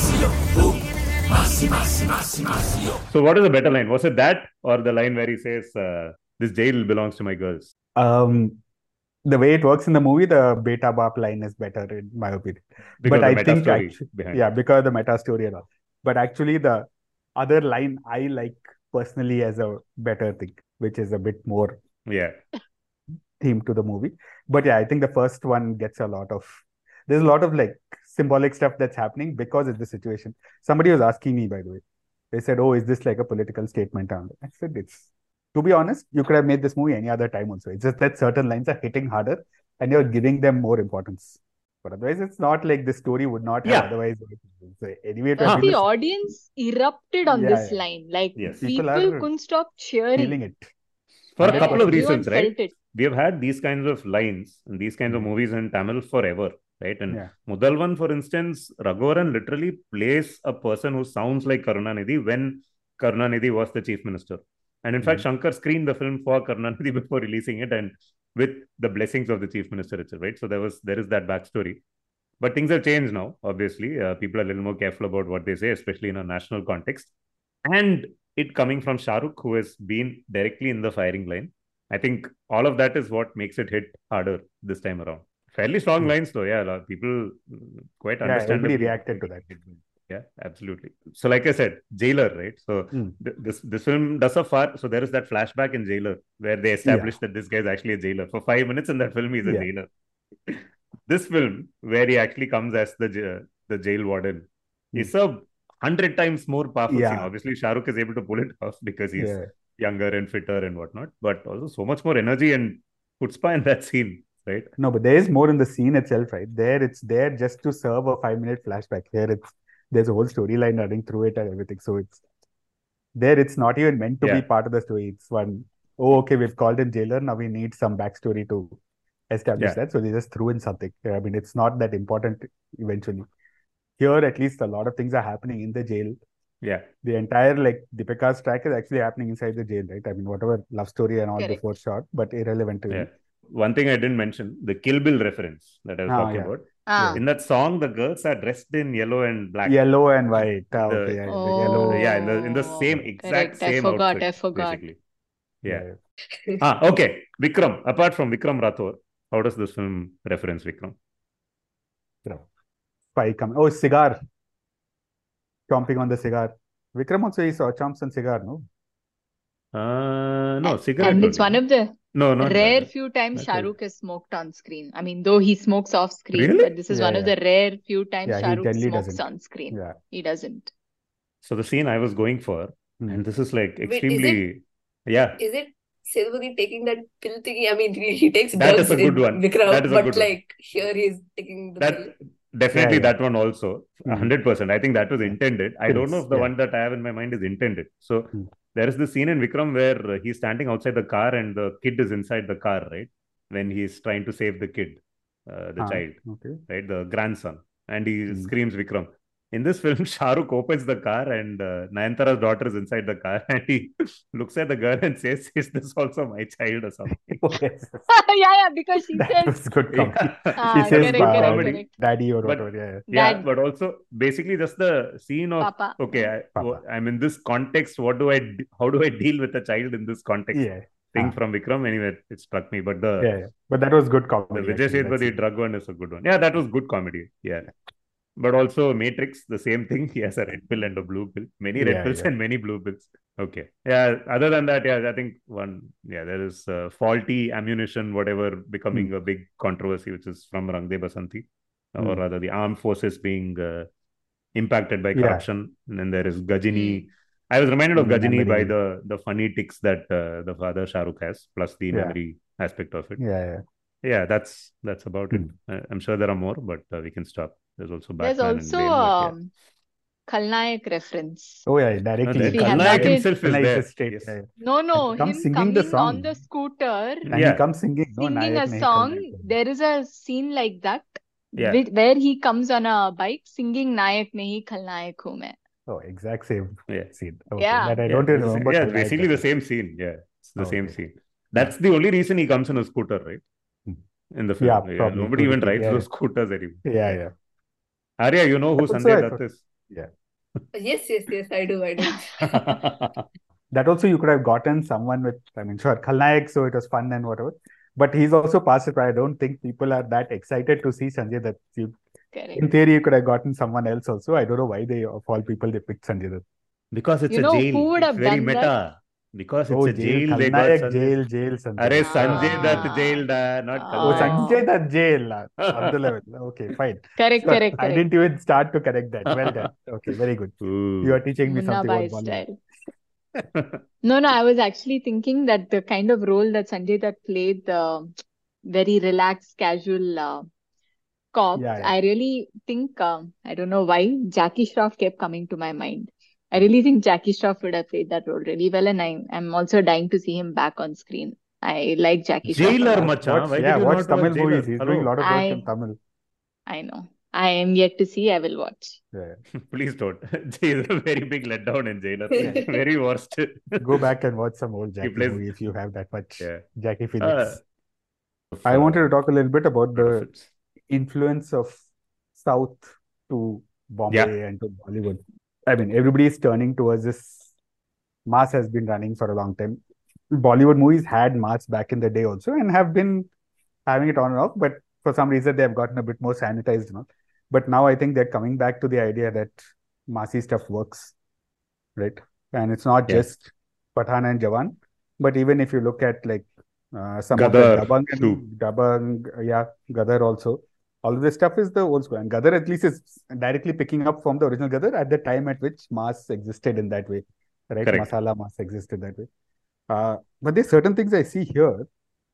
B: So what is the better line? Was it that or the line where he says, this jail belongs to my girls?
C: The way it works in the movie, the beta bap line is better in my opinion.
B: Because
C: but
B: the
C: I think because of the meta story and all. But actually the other line I like personally as a better thing, which is a bit more theme to the movie. But yeah, I think the first one gets a lot of there's a lot of like symbolic stuff that's happening because of the situation. Somebody was asking me, by the way, they said, "Oh, is this like a political statement?" I said, "It's." To be honest, you could have made this movie any other time also. It's just that certain lines are hitting harder, and you're giving them more importance. But otherwise, it's not like the story would not have otherwise. So anyway,
D: But the audience erupted on this line. Like people couldn't stop cheering.
C: Feeling it.
B: For a couple of reasons,
D: Everyone
B: right?
D: felt it.
B: We have had these kinds of lines and these kinds of movies in Tamil forever, right? And Mudalvan, for instance, Raghuvaran literally plays a person who sounds like Karunanidhi when Karunanidhi was the chief minister. And in fact, Shankar screened the film for Karunanidhi before releasing it, and with the blessings of the chief minister itself, right? So there is that backstory. But things have changed now, obviously. People are a little more careful about what they say, especially in a national context. And it coming from Shah Rukh, who has been directly in the firing line. I think all of that is what makes it hit harder this time around. Fairly strong lines though. Yeah, a lot of people quite understandably
C: everybody reacted to that.
B: Yeah, absolutely. So like I said, Jailer, right? So this film does so there is that flashback in Jailer where they establish that this guy is actually a jailer. For 5 minutes in that film, he's a jailer. This film, where he actually comes as the jail warden, is a 100 times more powerful scene. Obviously, Shah Rukh is able to pull it off because he's younger and fitter and whatnot, but also so much more energy and chutzpah in that scene, right?
C: No, but there is more in the scene itself, right? There, it's there just to serve a 5-minute flashback. Here, there's a whole storyline running through it and everything. So it's not even meant to be part of the story. It's okay, we've called him jailer. Now we need some backstory to establish that. So they just threw in something. I mean, it's not that important eventually. Here, at least a lot of things are happening in the jail.
B: Yeah.
C: The entire Deepika's track is actually happening inside the jail, right? I mean, whatever love story and all before shot, but irrelevant to it.
B: One thing I didn't mention, the Kill Bill reference that I was talking about. In that song, the girls are dressed in yellow and black.
C: Yellow and white. The yellow.
B: Yeah, in the same exact same outfit.
D: I forgot.
B: Basically. Yeah. Okay. Vikram. Apart from Vikram Rathore, how does this film reference Vikram?
C: Cigar. Chomping on the cigar. Vikram also chomps on cigar, no?
B: No, cigarette.
D: And it's one of the rare
B: that.
D: few times Shah Rukh is smoked on screen. I mean, though he smokes off screen,
B: Really?
D: but this is one of the rare few times Shah
C: he
D: Rukh
C: generally
D: smokes
C: doesn't.
D: on screen.
C: Yeah.
D: He doesn't.
B: So the scene I was going for, and this is like extremely,
E: Is it Sethupathi taking that pill thingy? I mean, he takes
B: That
E: drugs
B: is a good
E: in
B: one.
E: Vikram,
B: That is a
E: but
B: good one.
E: like here he's taking the pill.
B: Definitely that one also, 100%. I think that was intended. I don't know if the
C: Yeah.
B: one that I have in my mind is intended. So there is the scene in Vikram where he's standing outside the car and the kid is inside the car, right? When he's trying to save the kid, the child,
C: Okay.
B: right? The grandson. And he screams Vikram. In this film, Shah Rukh opens the car and Nayanthara's daughter is inside the car and he looks at the girl and says, "Is this also my child or something?"
D: yeah, because she
C: That
D: says,
C: was good comedy.
D: Ah,
C: He says
D: correct.
C: daddy or
B: But-
C: whatever.
D: Dad.
B: but also basically just the scene of
D: Papa.
C: Papa.
B: I'm in this context. How do I deal with a child in this context?
C: Yeah.
B: Thing from Vikram. Anyway, it struck me. But
C: Yeah. But that was good
B: the
C: comedy.
B: Vijay
C: actually, that
B: Sethupathi
C: scene.
B: drug one is a good one. Yeah, that was good comedy. Yeah. But also Matrix, the same thing. He has a red pill and a blue pill. Many red pills and many blue pills. Okay. Yeah. Other than that, I think there is faulty ammunition, whatever, becoming a big controversy, which is from Rang De Basanti, or rather the armed forces being impacted by corruption. And then there is Gajini. I was reminded of Gajini by the funny tics that the father Shah Rukh has, plus the memory aspect of it. Yeah, that's about it. I'm sure there are more, but we can stop. There's also
D: There's
B: Batman
D: also
B: and Bane,
D: Khalnayak reference.
C: Oh, yeah,
B: but
C: directly.
D: We have
B: Khalnayak
D: that
B: himself is
C: Khalnayak
B: there.
C: is straight.
B: Yes.
C: Yeah.
D: No,
C: And comes
D: him
C: singing the
D: coming on
C: song.
D: the scooter,
C: And
B: Yeah.
C: he comes singing. No,
D: singing
C: Nayak
D: a
C: nahi
D: song.
C: Khalnayak.
D: There is a scene like that
B: Yeah.
D: where he comes on a bike singing Nayak Nahi Khalnayak Hu Main.
C: Oh, exact same
B: Yeah.
C: scene. Okay.
D: Yeah.
C: But I
B: Yeah,
C: don't even
B: it's
C: remember.
B: it's
C: Khalnayak
B: basically the
C: that
B: same scene. Yeah, it's the same
C: Okay.
B: scene. That's the only reason he comes on a scooter, right? In the film.
C: Yeah, probably.
B: Nobody even rides
C: Yeah.
B: those scooters anymore.
C: Yeah.
B: Arya, you know who
C: Also,
B: Sanjay
C: I
B: Dutt
C: thought-
B: is?
E: Yes, I do.
C: That also you could have gotten someone with, I mean, sure, Khalnayak, so it was fun and whatever. But he's also passed it by. I don't think people are that excited to see Sanjay Dutt.
D: Correct.
C: In theory, you could have gotten someone else also. I don't know why of all people, they picked Sanjay Dutt.
B: Because it's
D: You
B: a
D: know
B: jail.
D: who would
B: It's
D: have
B: very
D: done
B: meta. Because
C: Oh,
B: it's a
C: jail,
B: jail, they got
C: Khalnayak,
B: Sanjay.
C: jail, Sanjay
B: Arey,
C: Dutt.
B: Sanjay Dutt
D: Ah.
B: jail, not
C: Oh,
B: Khalnayak.
C: Sanjay Dutt jail. On the level. Okay, fine.
D: Correct,
C: Sure.
D: correct,
C: I
D: correct.
C: didn't even start to correct that. Well done. Okay, very good. You are
B: Ooh.
C: teaching me
D: Munna
C: something
D: Bhai
C: about Bollywood.
D: style. No, I was actually thinking that the kind of role that Sanjay Dutt played, the very relaxed, casual cop,
C: Yeah, yeah.
D: I really think, I don't know why, Jackie Shroff kept coming to my mind. I really think Jackie Shroff would have played that role really well, and I'm also dying to see him back on screen. I like Jackie Shroff a
B: Jailer,
D: lot.
B: Machan. Why did
C: Yeah,
B: you
C: watch
B: not watch
C: Tamil
B: Jailer?
C: movies. He's doing a
B: Hello.
C: lot of work in Tamil.
D: I know. I am yet to see. I will watch.
C: Yeah.
B: Please don't. He's a very big letdown in Jailer.
C: Yeah.
B: Very worst.
C: Go back and watch some old
B: He
C: Jackie
B: plays.
C: movie if you have that much
B: Yeah.
C: Jackie Phoenix.
B: Of,
C: I wanted to talk a little bit about
B: lot of
C: the
B: films.
C: influence of South to
B: Yeah.
C: Bombay and to Bollywood. I mean, everybody is turning towards this. Mass has been running for a long time. Bollywood movies had mass back in the day also and have been having it on and off, but for some reason they have gotten a bit more sanitized now. But now I think they're coming back to the idea that massy stuff works, right? And it's not
B: Yeah.
C: just Pathan and Jawan, but even if you look at like some of the
B: Gadar
C: Dabang
B: too.
C: and Dabang, yeah, Gadar also. All of this stuff is the old school. And Gadar at least is directly picking up from the original Gadar at the time at which mass existed in that way, right?
B: Correct.
C: Masala mass existed that way. But there's certain things I see here,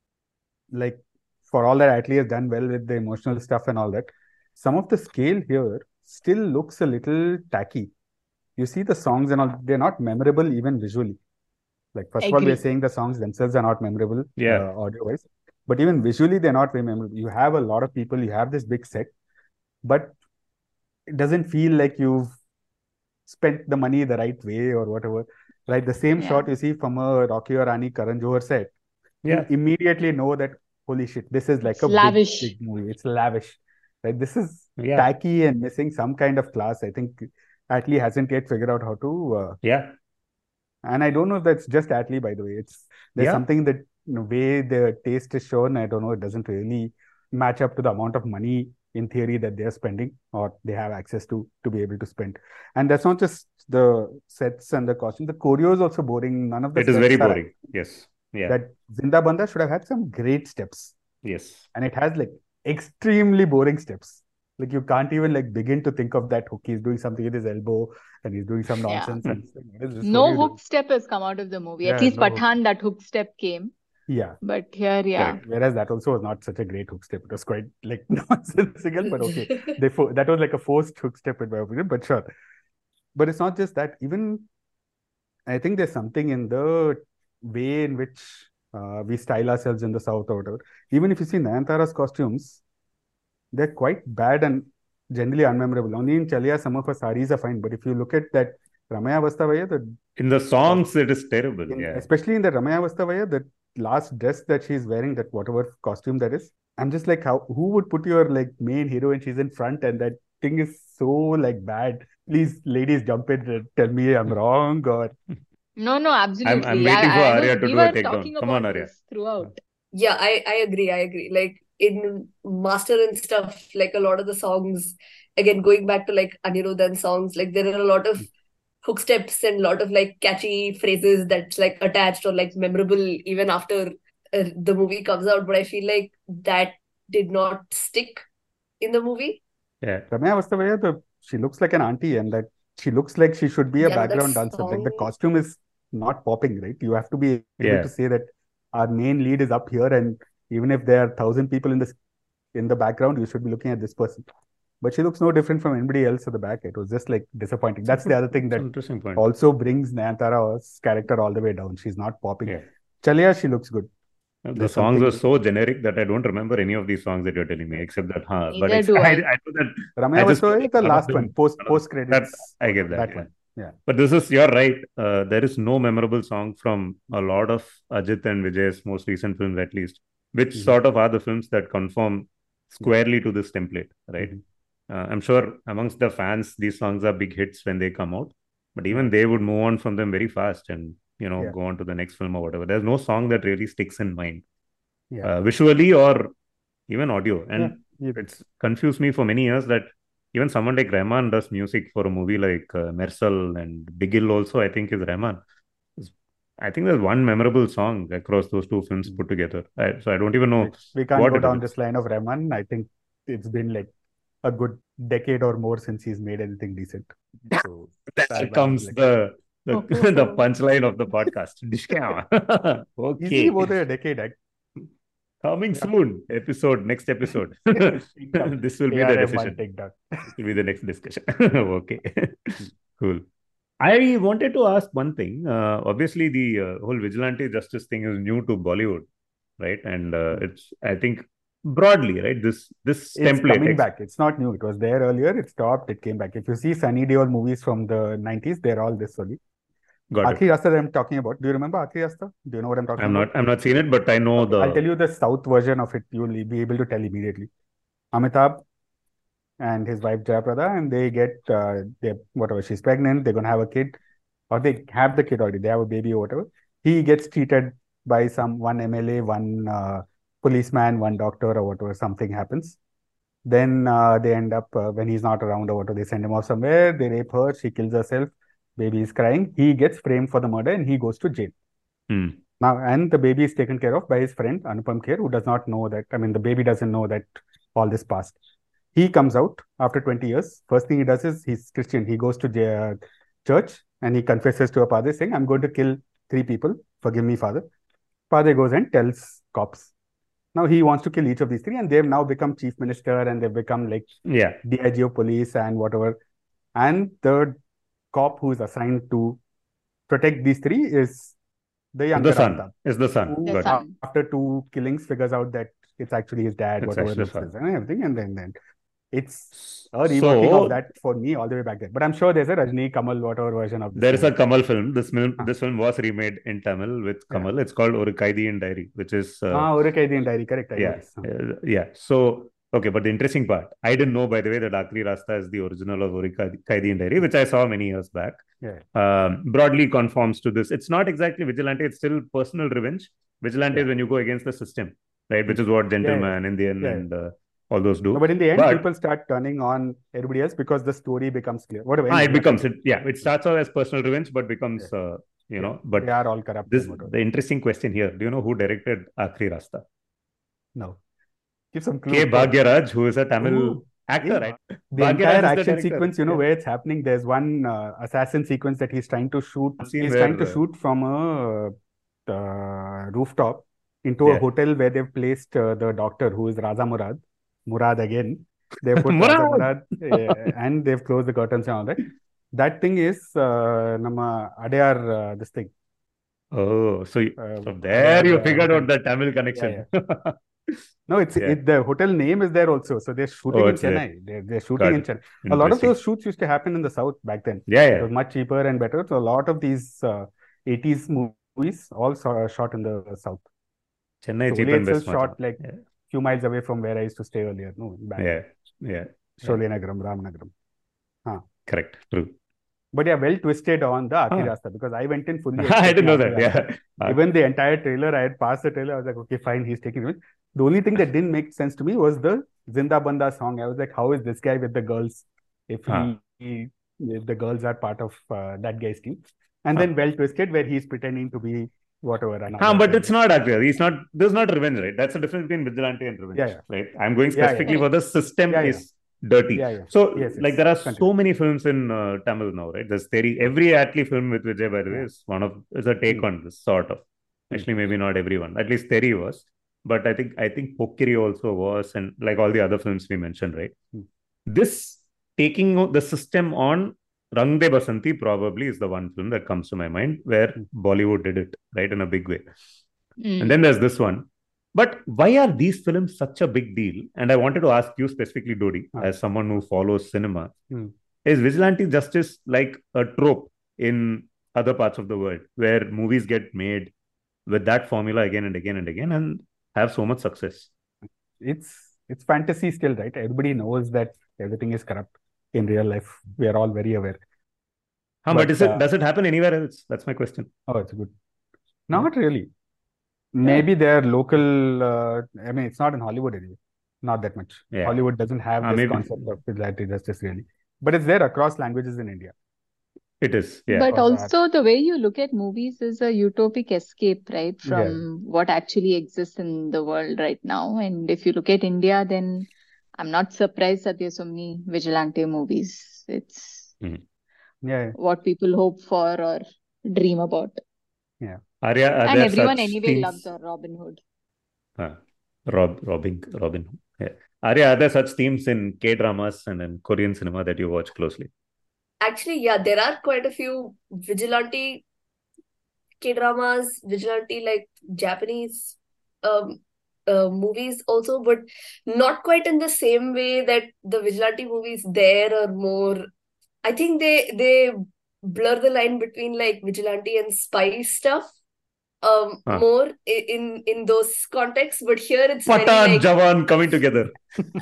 C: like for all that Atlee has done well with the emotional stuff and all that, some of the scale here still looks a little tacky. You see the songs and all, they're not memorable even visually. Like, first of all, we're
D: Agree.
C: saying the songs themselves are not memorable
B: Yeah.
C: audio-wise, but even visually, they're not very memorable. You have a lot of people, you have this big set, but it doesn't feel like you've spent the money the right way or whatever. Right? The same
D: Yeah.
C: shot you see from a Rocky or Rani Karan Johar set, you
B: Yeah.
C: immediately know that, holy shit, this is like
D: It's
C: a big,
D: lavish.
C: big movie. It's lavish. Right? This is
B: Yeah.
C: tacky and missing some kind of class. I think Atlee hasn't yet figured out how to.
B: Yeah.
C: And I don't know if that's just Atlee, by the way. There's
B: Yeah.
C: something that way the taste is shown. I don't know. It doesn't really match up to the amount of money in theory that they're spending or they have access to be able to spend. And that's not just the sets and the costume. The choreo is also boring. None of the
B: It is
C: steps
B: very
C: are
B: boring. Yes. Yeah.
C: that Zinda Banda should have had some great steps.
B: Yes.
C: And it has like extremely boring steps. Like you can't even like begin to think of that hook. He's doing something with his elbow and he's doing some
D: Yeah.
C: nonsense. And it's like, what is this? What
D: No
C: are you doing?
D: hook step has come out of the movie. At
C: Yeah,
D: least
C: no hook.
D: Pathan, that hook step came.
C: Yeah.
D: But here, yeah.
B: Correct.
C: Whereas that also was not such a great hook step. It was quite like nonsensical, but okay. That was like a forced hook step in my opinion, but sure. But it's not just that. Even I think there's something in the way in which we style ourselves in the South or whatever. Even if you see Nayanthara's costumes, they're quite bad and generally unmemorable. Only in Chalia, some of her saris are fine. But if you look at that Ramaya Vastavaya,
B: In the songs, it is terrible. Yeah.
C: especially in the Ramaya Vastavaya, the last dress that she's wearing, that whatever costume that is, I'm just like, who would put your like main heroine? She's in front and that thing is so like bad. Please, ladies, jump in and tell me I'm wrong or.
D: No, absolutely.
B: I'm waiting for Arya to
D: we
B: do
D: were
B: a takedown.
D: talking
B: Come on,
D: about
B: Arya.
D: this throughout.
E: Yeah, I agree. Like in Master and stuff, like a lot of the songs, again, going back to like Anirudh songs, like there are a lot of hook steps and a lot of like catchy phrases that's like attached or like memorable even after the movie comes out. But I feel like that did not stick in the movie.
B: Yeah.
C: Ramaya Vastavaya, she looks like an auntie and that she looks like she should be a
E: Yeah, that
C: background dancer. Like the
E: song.
C: costume is not popping, right? You have to be able
B: Yeah.
C: to say that our main lead is up here and even if there are 1,000 people in the background, you should be looking at this person. But she looks no different from anybody else at the back. It was just like disappointing. That's the other thing
B: That's
C: that
B: an interesting point.
C: also brings Nayanthara's character all the way down. She's not popping.
B: Yeah.
C: Chalia, she looks good.
B: The
C: There's
B: songs were
C: something.
B: so generic that I don't remember any of these songs that you're telling me, except that, but
D: Neither do I.
B: I know that
C: Ramaya
B: I just feel
C: Vastavaya,
B: like
C: the
B: none of
C: last
B: them-
C: one, post
B: none of- that
C: credits.
B: I get
C: That
B: yeah.
C: one. Yeah.
B: But you're right. There is no memorable song from a lot of Ajit and Vijay's most recent films, at least, which
C: Mhm.
B: sort of are the films that conform squarely to this template, right?
C: Mhm.
B: I'm sure amongst the fans, these songs are big hits when they come out, but even they would move on from them very fast and,
C: Yeah.
B: go on to the next film or whatever. There's no song that really sticks in mind,
C: Yeah.
B: visually or even audio. And
C: Yeah.
B: it's confused me for many years that even someone like Rahman does music for a movie like Mersal, and Bigil also, I think, is Rahman. I think there's one memorable song across those two films put together. So I don't even know
C: We can't
B: what
C: go
B: it
C: down
B: is.
C: this line of Rahman. I think it's been like a good decade or more since he's made anything decent. So
B: There comes the punchline of the podcast.
C: easily
B: Okay.
C: more than a decade.
B: Coming soon. Next episode. This will be the
C: AR Rahman
B: decision.
C: takedown.
B: This will be the next discussion. Okay. Cool. I wanted to ask one thing. Obviously, the whole vigilante justice thing is new to Bollywood, right? And it's, I think, broadly, right? This
C: It's
B: template.
C: coming back. It's not new. It was there earlier. It stopped. It came back. If you see Sunny Deol movies from the 90s, they're all this only.
B: Got it.
C: Aakhri Rasta that I'm talking about. Do you remember Aakhri Rasta? Do you know what I'm talking about?
B: I'm not seen it, but I know
C: Okay, I'll tell you the South version of it. You'll be able to tell immediately. Amitabh and his wife Jayaprada, and they get whatever, she's pregnant, they're gonna have a kid, or they have the kid already, they have a baby or whatever. He gets treated by one MLA, one policeman, one doctor or whatever, something happens. Then they end up, when he's not around or whatever, they send him off somewhere, they rape her, she kills herself, baby is crying, he gets framed for the murder and he goes to jail. Now, and the baby is taken care of by his friend Anupam Kher, who does not know that, the baby doesn't know that all this passed. He comes out after 20 years. First thing he does is, he's Christian. He goes to church and he confesses to a father saying, I'm going to kill 3 people. Forgive me, father. Father goes and tells cops. Now he wants to kill each of these 3, and they've now become chief minister and they've become like DIG of police and whatever. And the cop who is assigned to protect these 3 is the younger Amitabh.
B: Is the son.
C: Who, after 2 killings, figures out that it's actually his dad, whatever it is, and everything. And then it's a reworking of that for me all the way back there. But I'm sure there's a Rajni, Kamal, whatever version of this.
B: There is a Kamal film. This film was remade in Tamil with Kamal. It's called Oru Kaidiyan Diary, which is...
C: Oru Kaidiyan Diary, correct.
B: Yeah. So, okay, but the interesting part, I didn't know, by the way, that Aakhri Rasta is the original of Oru Kaidiyan Diary, which I saw many years back. Broadly conforms to this. It's not exactly vigilante, it's still personal revenge. Vigilante is when you go against the system, right? Which is what Gentleman, Indian, and all those do.
C: No, but in the end, people start turning on everybody else because the story becomes clear. Whatever.
B: It starts out as personal revenge, but becomes, but
C: they are all corrupt.
B: The interesting question here, do you know who directed Aakhri Rasta?
C: No. Give some clue.
B: K. Bhagyaraj, who is a Tamil actor, right?
C: The entire action sequence, where it's happening, there's one assassin sequence that he's trying to shoot. He's trying to shoot from a rooftop into a hotel where they've placed the doctor, who is Raza Murad. Murad again. They've put Raza Murad and they've closed the curtains and all that. That thing is Nama Adayar, this thing.
B: Oh, so there you figured out the Tamil connection.
C: No, the hotel name is there also. So they're shooting in Chennai. They're shooting in Chennai. A lot of those shoots used to happen in the south back then. It was much cheaper and better. So a lot of these 80s movies all shot in the south.
B: Chennai cheap and best.
C: Shot like few miles away from where I used to stay earlier. No, back Sholay Nagaram, Ramanagaram.
B: Correct. True.
C: But well twisted on the Aakhri Rasta, because I went in fully.
B: I didn't know that.
C: Even the entire trailer, I had passed the trailer. I was like, okay, fine, he's taking it. The only thing that didn't make sense to me was the Zinda Banda song. I was like, how is this guy with the girls if if the girls are part of that guy's team? And then well twisted, where he's pretending to be whatever.
B: But it's not actually. There's not revenge, right? That's the difference between vigilante and revenge. Right? I'm going specifically for the system is dirty. So, there are so many films in Tamil now, right? There's every Atlee film with Vijay, by the way, is a take on this sort of. Actually, maybe not everyone. At least Teri was. But I think Pokkiri also was, and like all the other films we mentioned, right? This taking the system on Rang De Basanti probably is the one film that comes to my mind where Bollywood did it, right, in a big way. And then there's this one. But why are these films such a big deal? And I wanted to ask you specifically, Dodi, as someone who follows cinema, is vigilante justice like a trope in other parts of the world where movies get made with that formula again and again and again and have so much success?
C: It's fantasy still, right? Everybody knows that everything is corrupt in real life. We are all very aware.
B: But does it happen anywhere else? That's my question.
C: Oh, it's good. Not really. Maybe they're local. It's not in Hollywood anyway. Not that much. Hollywood doesn't have this concept of vigilante justice really. But it's there across languages in India.
B: It is, yeah.
D: But
C: Because
D: also the way you look at movies is a utopic escape, right,
C: yeah,
D: from what actually exists in the world right now. And if you look at India, then I'm not surprised that there's so many vigilante movies. It's
B: Mhm.
C: yeah,
D: what people hope for or dream about.
C: yeah.
B: Arya, are
D: And
B: there
D: everyone
B: such
D: anyway loves
B: themes?
D: a Robin Hood.
B: Robin. Yeah. Arya, are there such themes in K-dramas and in Korean cinema that you watch closely?
E: Actually, yeah, there are quite a few vigilante K-dramas, vigilante like Japanese um movies also, but not quite in the same way that the vigilante movies there are more. I think they blur the line between like vigilante and spy stuff more in those contexts, but here it's very
B: Patan,
E: like
B: Jawan coming together.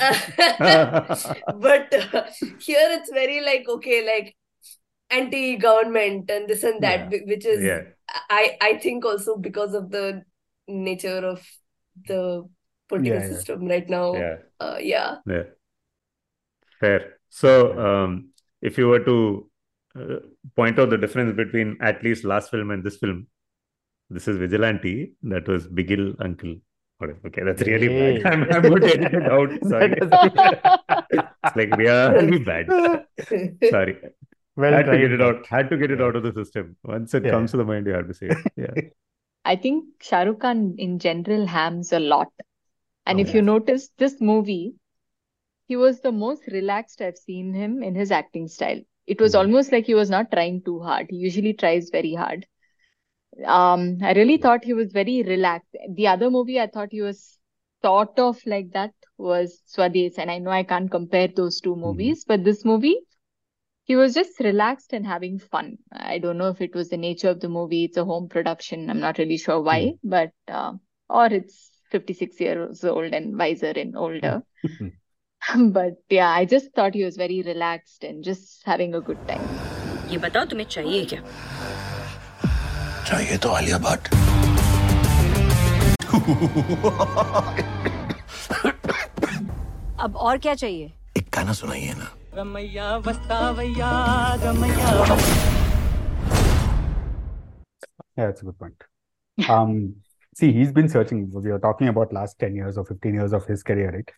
E: but here it's very like okay, like anti-government and this and that,
C: Yeah.
E: which is
B: Yeah.
E: I think also because of the nature of the political
C: Yeah, yeah.
E: system right now.
B: Yeah.
E: Yeah.
B: Yeah. Fair. So, if you were to point out the difference between at least last film and this film, this is Vigilante. That was Bigil Uncle. Okay, that's really
C: Hey.
B: bad. I'm going to edit it out. Sorry. It's like really bad. Sorry.
C: Well
B: Had to
C: tried,
B: get it
C: but
B: out. Had to get it
C: yeah.
B: out of the system. Once it
C: Yeah,
B: comes
C: yeah.
B: to the mind, you have to say it. Yeah.
D: I think Shah Rukh Khan in general hams a lot. And
B: Oh,
D: if
C: Yeah.
D: you notice this movie, he was the most relaxed I've seen him in his acting style. It was
C: Mhm.
D: almost like he was not trying too hard. He usually tries very hard. I really thought he was very relaxed. The other movie I thought he was sort of like that was Swades, and I know I can't compare those two movies, but this movie, he was just relaxed and having fun. I don't know if it was the nature of the movie. It's a home production. I'm not really sure why, but or it's 56 years old and wiser and older. But yeah, I just thought he was very relaxed and just having a good time.
G: ये बताओ तुम्हें चाहिए क्या?
F: चाहिए तो आलिया भट्ट
K: अब और क्या चाहिए?
F: एक गाना सुनाइए ना
K: Ramaiah वस्तावैया Ramaiah.
C: Yeah, that's a good point. See, he's been searching. We were talking about last 10 years or 15 years of his career, right?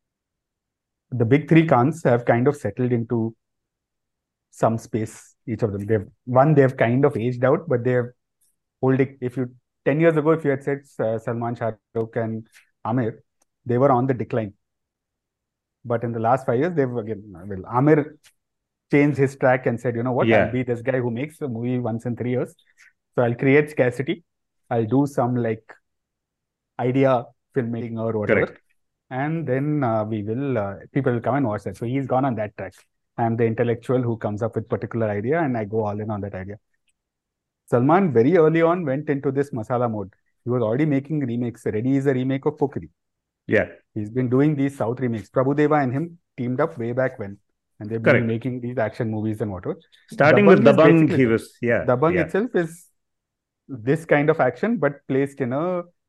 C: The big three Khans have kind of settled into some space, each of them. They've kind of aged out, but they're holding. 10 years ago, if you had said Salman, Shah Rukh, and Amir, they were on the decline. But in the last 5 years, Amir changed his track and said, you know what,
B: Yeah.
C: I'll be this guy who makes a movie once in 3 years. So I'll create scarcity. I'll do some like idea filmmaking or whatever.
B: Correct.
C: And then people will come and watch that. So he's gone on that track. I'm the intellectual who comes up with particular idea and I go all in on that idea. Salman very early on went into this masala mode. He was already making remakes. Ready is a remake of Pokri.
B: Yeah.
C: He's been doing these South remakes. Prabhudeva and him teamed up way back when. And they've
B: Correct.
C: been making these action movies and whatever.
B: Starting with
C: is
B: Dabangg,
C: basically
B: he
C: that.
B: was, yeah.
C: Dabangg
B: Yeah.
C: itself is this kind of action, but placed in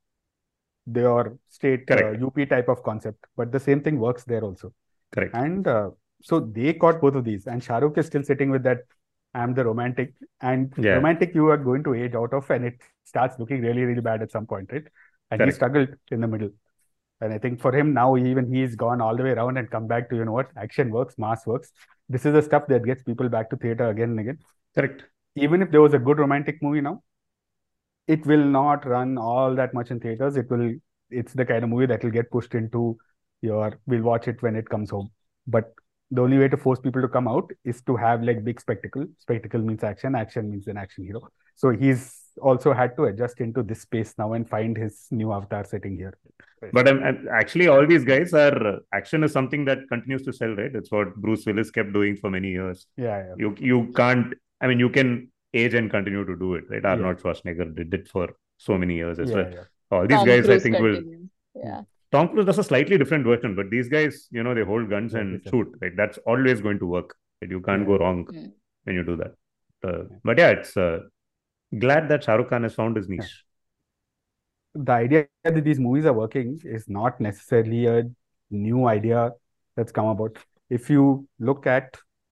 C: their state
B: Correct.
C: UP type of concept. But the same thing works there also.
B: Correct.
C: And so they caught both of these. And Shah Rukh is still sitting with that, I'm the romantic. And
B: Yeah.
C: romantic you are going to age out of, and it starts looking really, really bad at some point, right? And he
B: Correct.
C: struggled in the middle. And I think for him now, even he's gone all the way around and come back to, you know what, action works, mass works. This is the stuff that gets people back to theater again and again.
B: Correct.
C: Even if there was a good romantic movie now, it will not run all that much in theaters. It's the kind of movie that will get pushed into we'll watch it when it comes home. But the only way to force people to come out is to have like big spectacle. Spectacle means action. Action means an action hero. So he's also had to adjust into this space now and find his new avatar sitting here.
B: But actually, all these guys are action is something that continues to sell, right? It's what Bruce Willis kept doing for many years.
C: Yeah.
B: You can't. I mean, you can age and continue to do it, right? Arnold Schwarzenegger did it for so many years as well. All these
D: Tom
B: guys, I
D: Cruise
B: think, will.
D: continues. Yeah.
B: Tom Cruise does a slightly different version, but these guys, they hold guns and shoot, right? That's always going to work. Right? You can't go wrong when you do that. But yeah, it's glad that Shah Rukh Khan has found his niche.
C: The idea that these movies are working is not necessarily a new idea that's come about. If you look at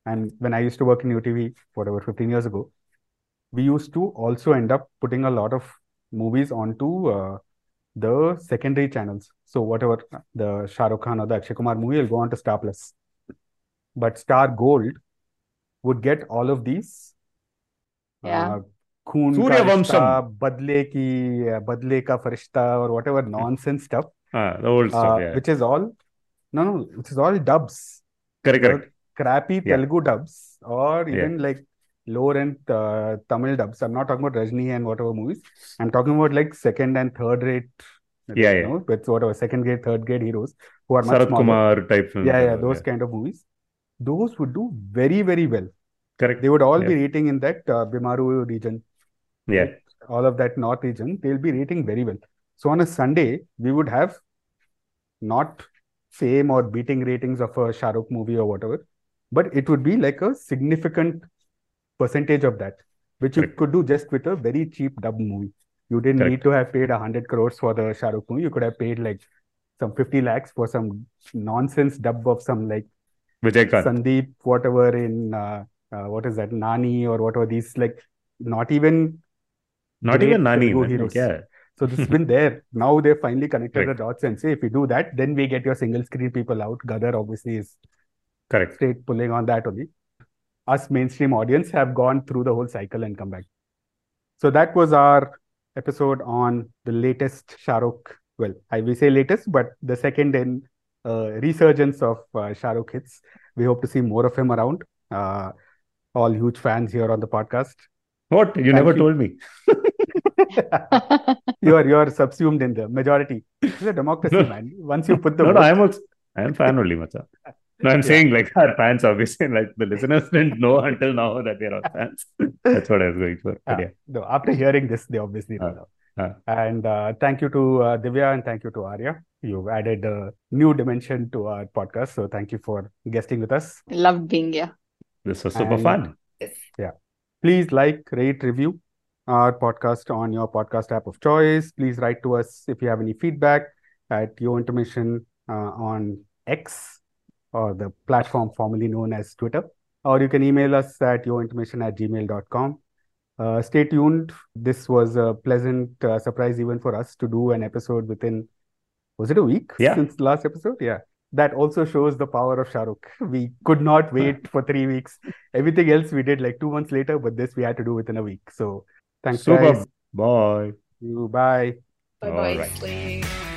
C: And when I used to work in UTV, whatever, 15 years ago, we used to also end up putting a lot of movies onto the secondary channels. So whatever the Shah Rukh Khan or the Akshay Kumar movie will go on to Star Plus. But Star Gold would get all of these
D: Yeah.
C: Khoon Ka
B: Surya
C: Rishta,
B: Vamsham.
C: Badle Ka Farishta, or whatever nonsense stuff,
B: The old stuff, yeah.
C: which is all which is all dubs.
B: Correct,
C: The
B: correct.
C: crappy
B: Yeah.
C: Telugu dubs, or even like lower end Tamil dubs. I'm not talking about Rajni and whatever movies. I'm talking about like second and third rate, with whatever second grade, third grade heroes who are much
B: Sarath
C: smaller.
B: Kumar type films.
C: Those kind of movies. Those would do very, very well.
B: Correct.
C: They would all be rating in that Bimaru region.
B: Yeah.
C: Right? All of that north region, they'll be rating very well. So on a Sunday, we would have not same or beating ratings of a Shah Rukh movie or whatever, but it would be like a significant percentage of that, which you could do just with a very cheap dub movie. You didn't need to have paid 100 crores for the Shah Rukh movie. You could have paid like some 50 lakhs for some nonsense dub of some like
B: Vijay
C: Sandeep, whatever in what is that, Nani or whatever, these like not even
B: Nani,
C: Telugu
B: man.
C: heroes.
B: Yeah.
C: So this has been there. Now they've finally connected
B: Right.
C: the dots and say, if you do that, then we get your single screen people out. Gadar obviously is
B: Correct.
C: straight pulling on that only. Us mainstream audience have gone through the whole cycle and come back. So that was our episode on the latest Shah Rukh. Well, I will say latest, but the second in resurgence of Shah Rukh hits. We hope to see more of him around. All huge fans here on the podcast.
B: What? You never told me.
C: You're subsumed in the majority. It's a democracy, man. Once you put the vote...
B: I'm fan only, Macha. No, I'm saying like our fans, obviously, like the listeners didn't know until now that we are all fans. That's what I was going for. But
C: No, after hearing this, they obviously know. And thank you to Divya and thank you to Arya. You've added a new dimension to our podcast. So thank you for guesting with us.
D: Loved being here.
B: This was super fun.
C: Yeah. Please like, rate, review our podcast on your podcast app of choice. Please write to us if you have any feedback at Yo Intermission on X, or the platform formerly known as Twitter. Or you can email us at yointermission@gmail.com. Stay tuned. This was a pleasant surprise even for us to do an episode within, was it a week since the last episode? Yeah. That also shows the power of Shah Rukh. We could not wait for 3 weeks. Everything else we did like 2 months later, but this we had to do within a week. So thanks, guys.
B: Bye.
C: Bye.
E: Bye-bye.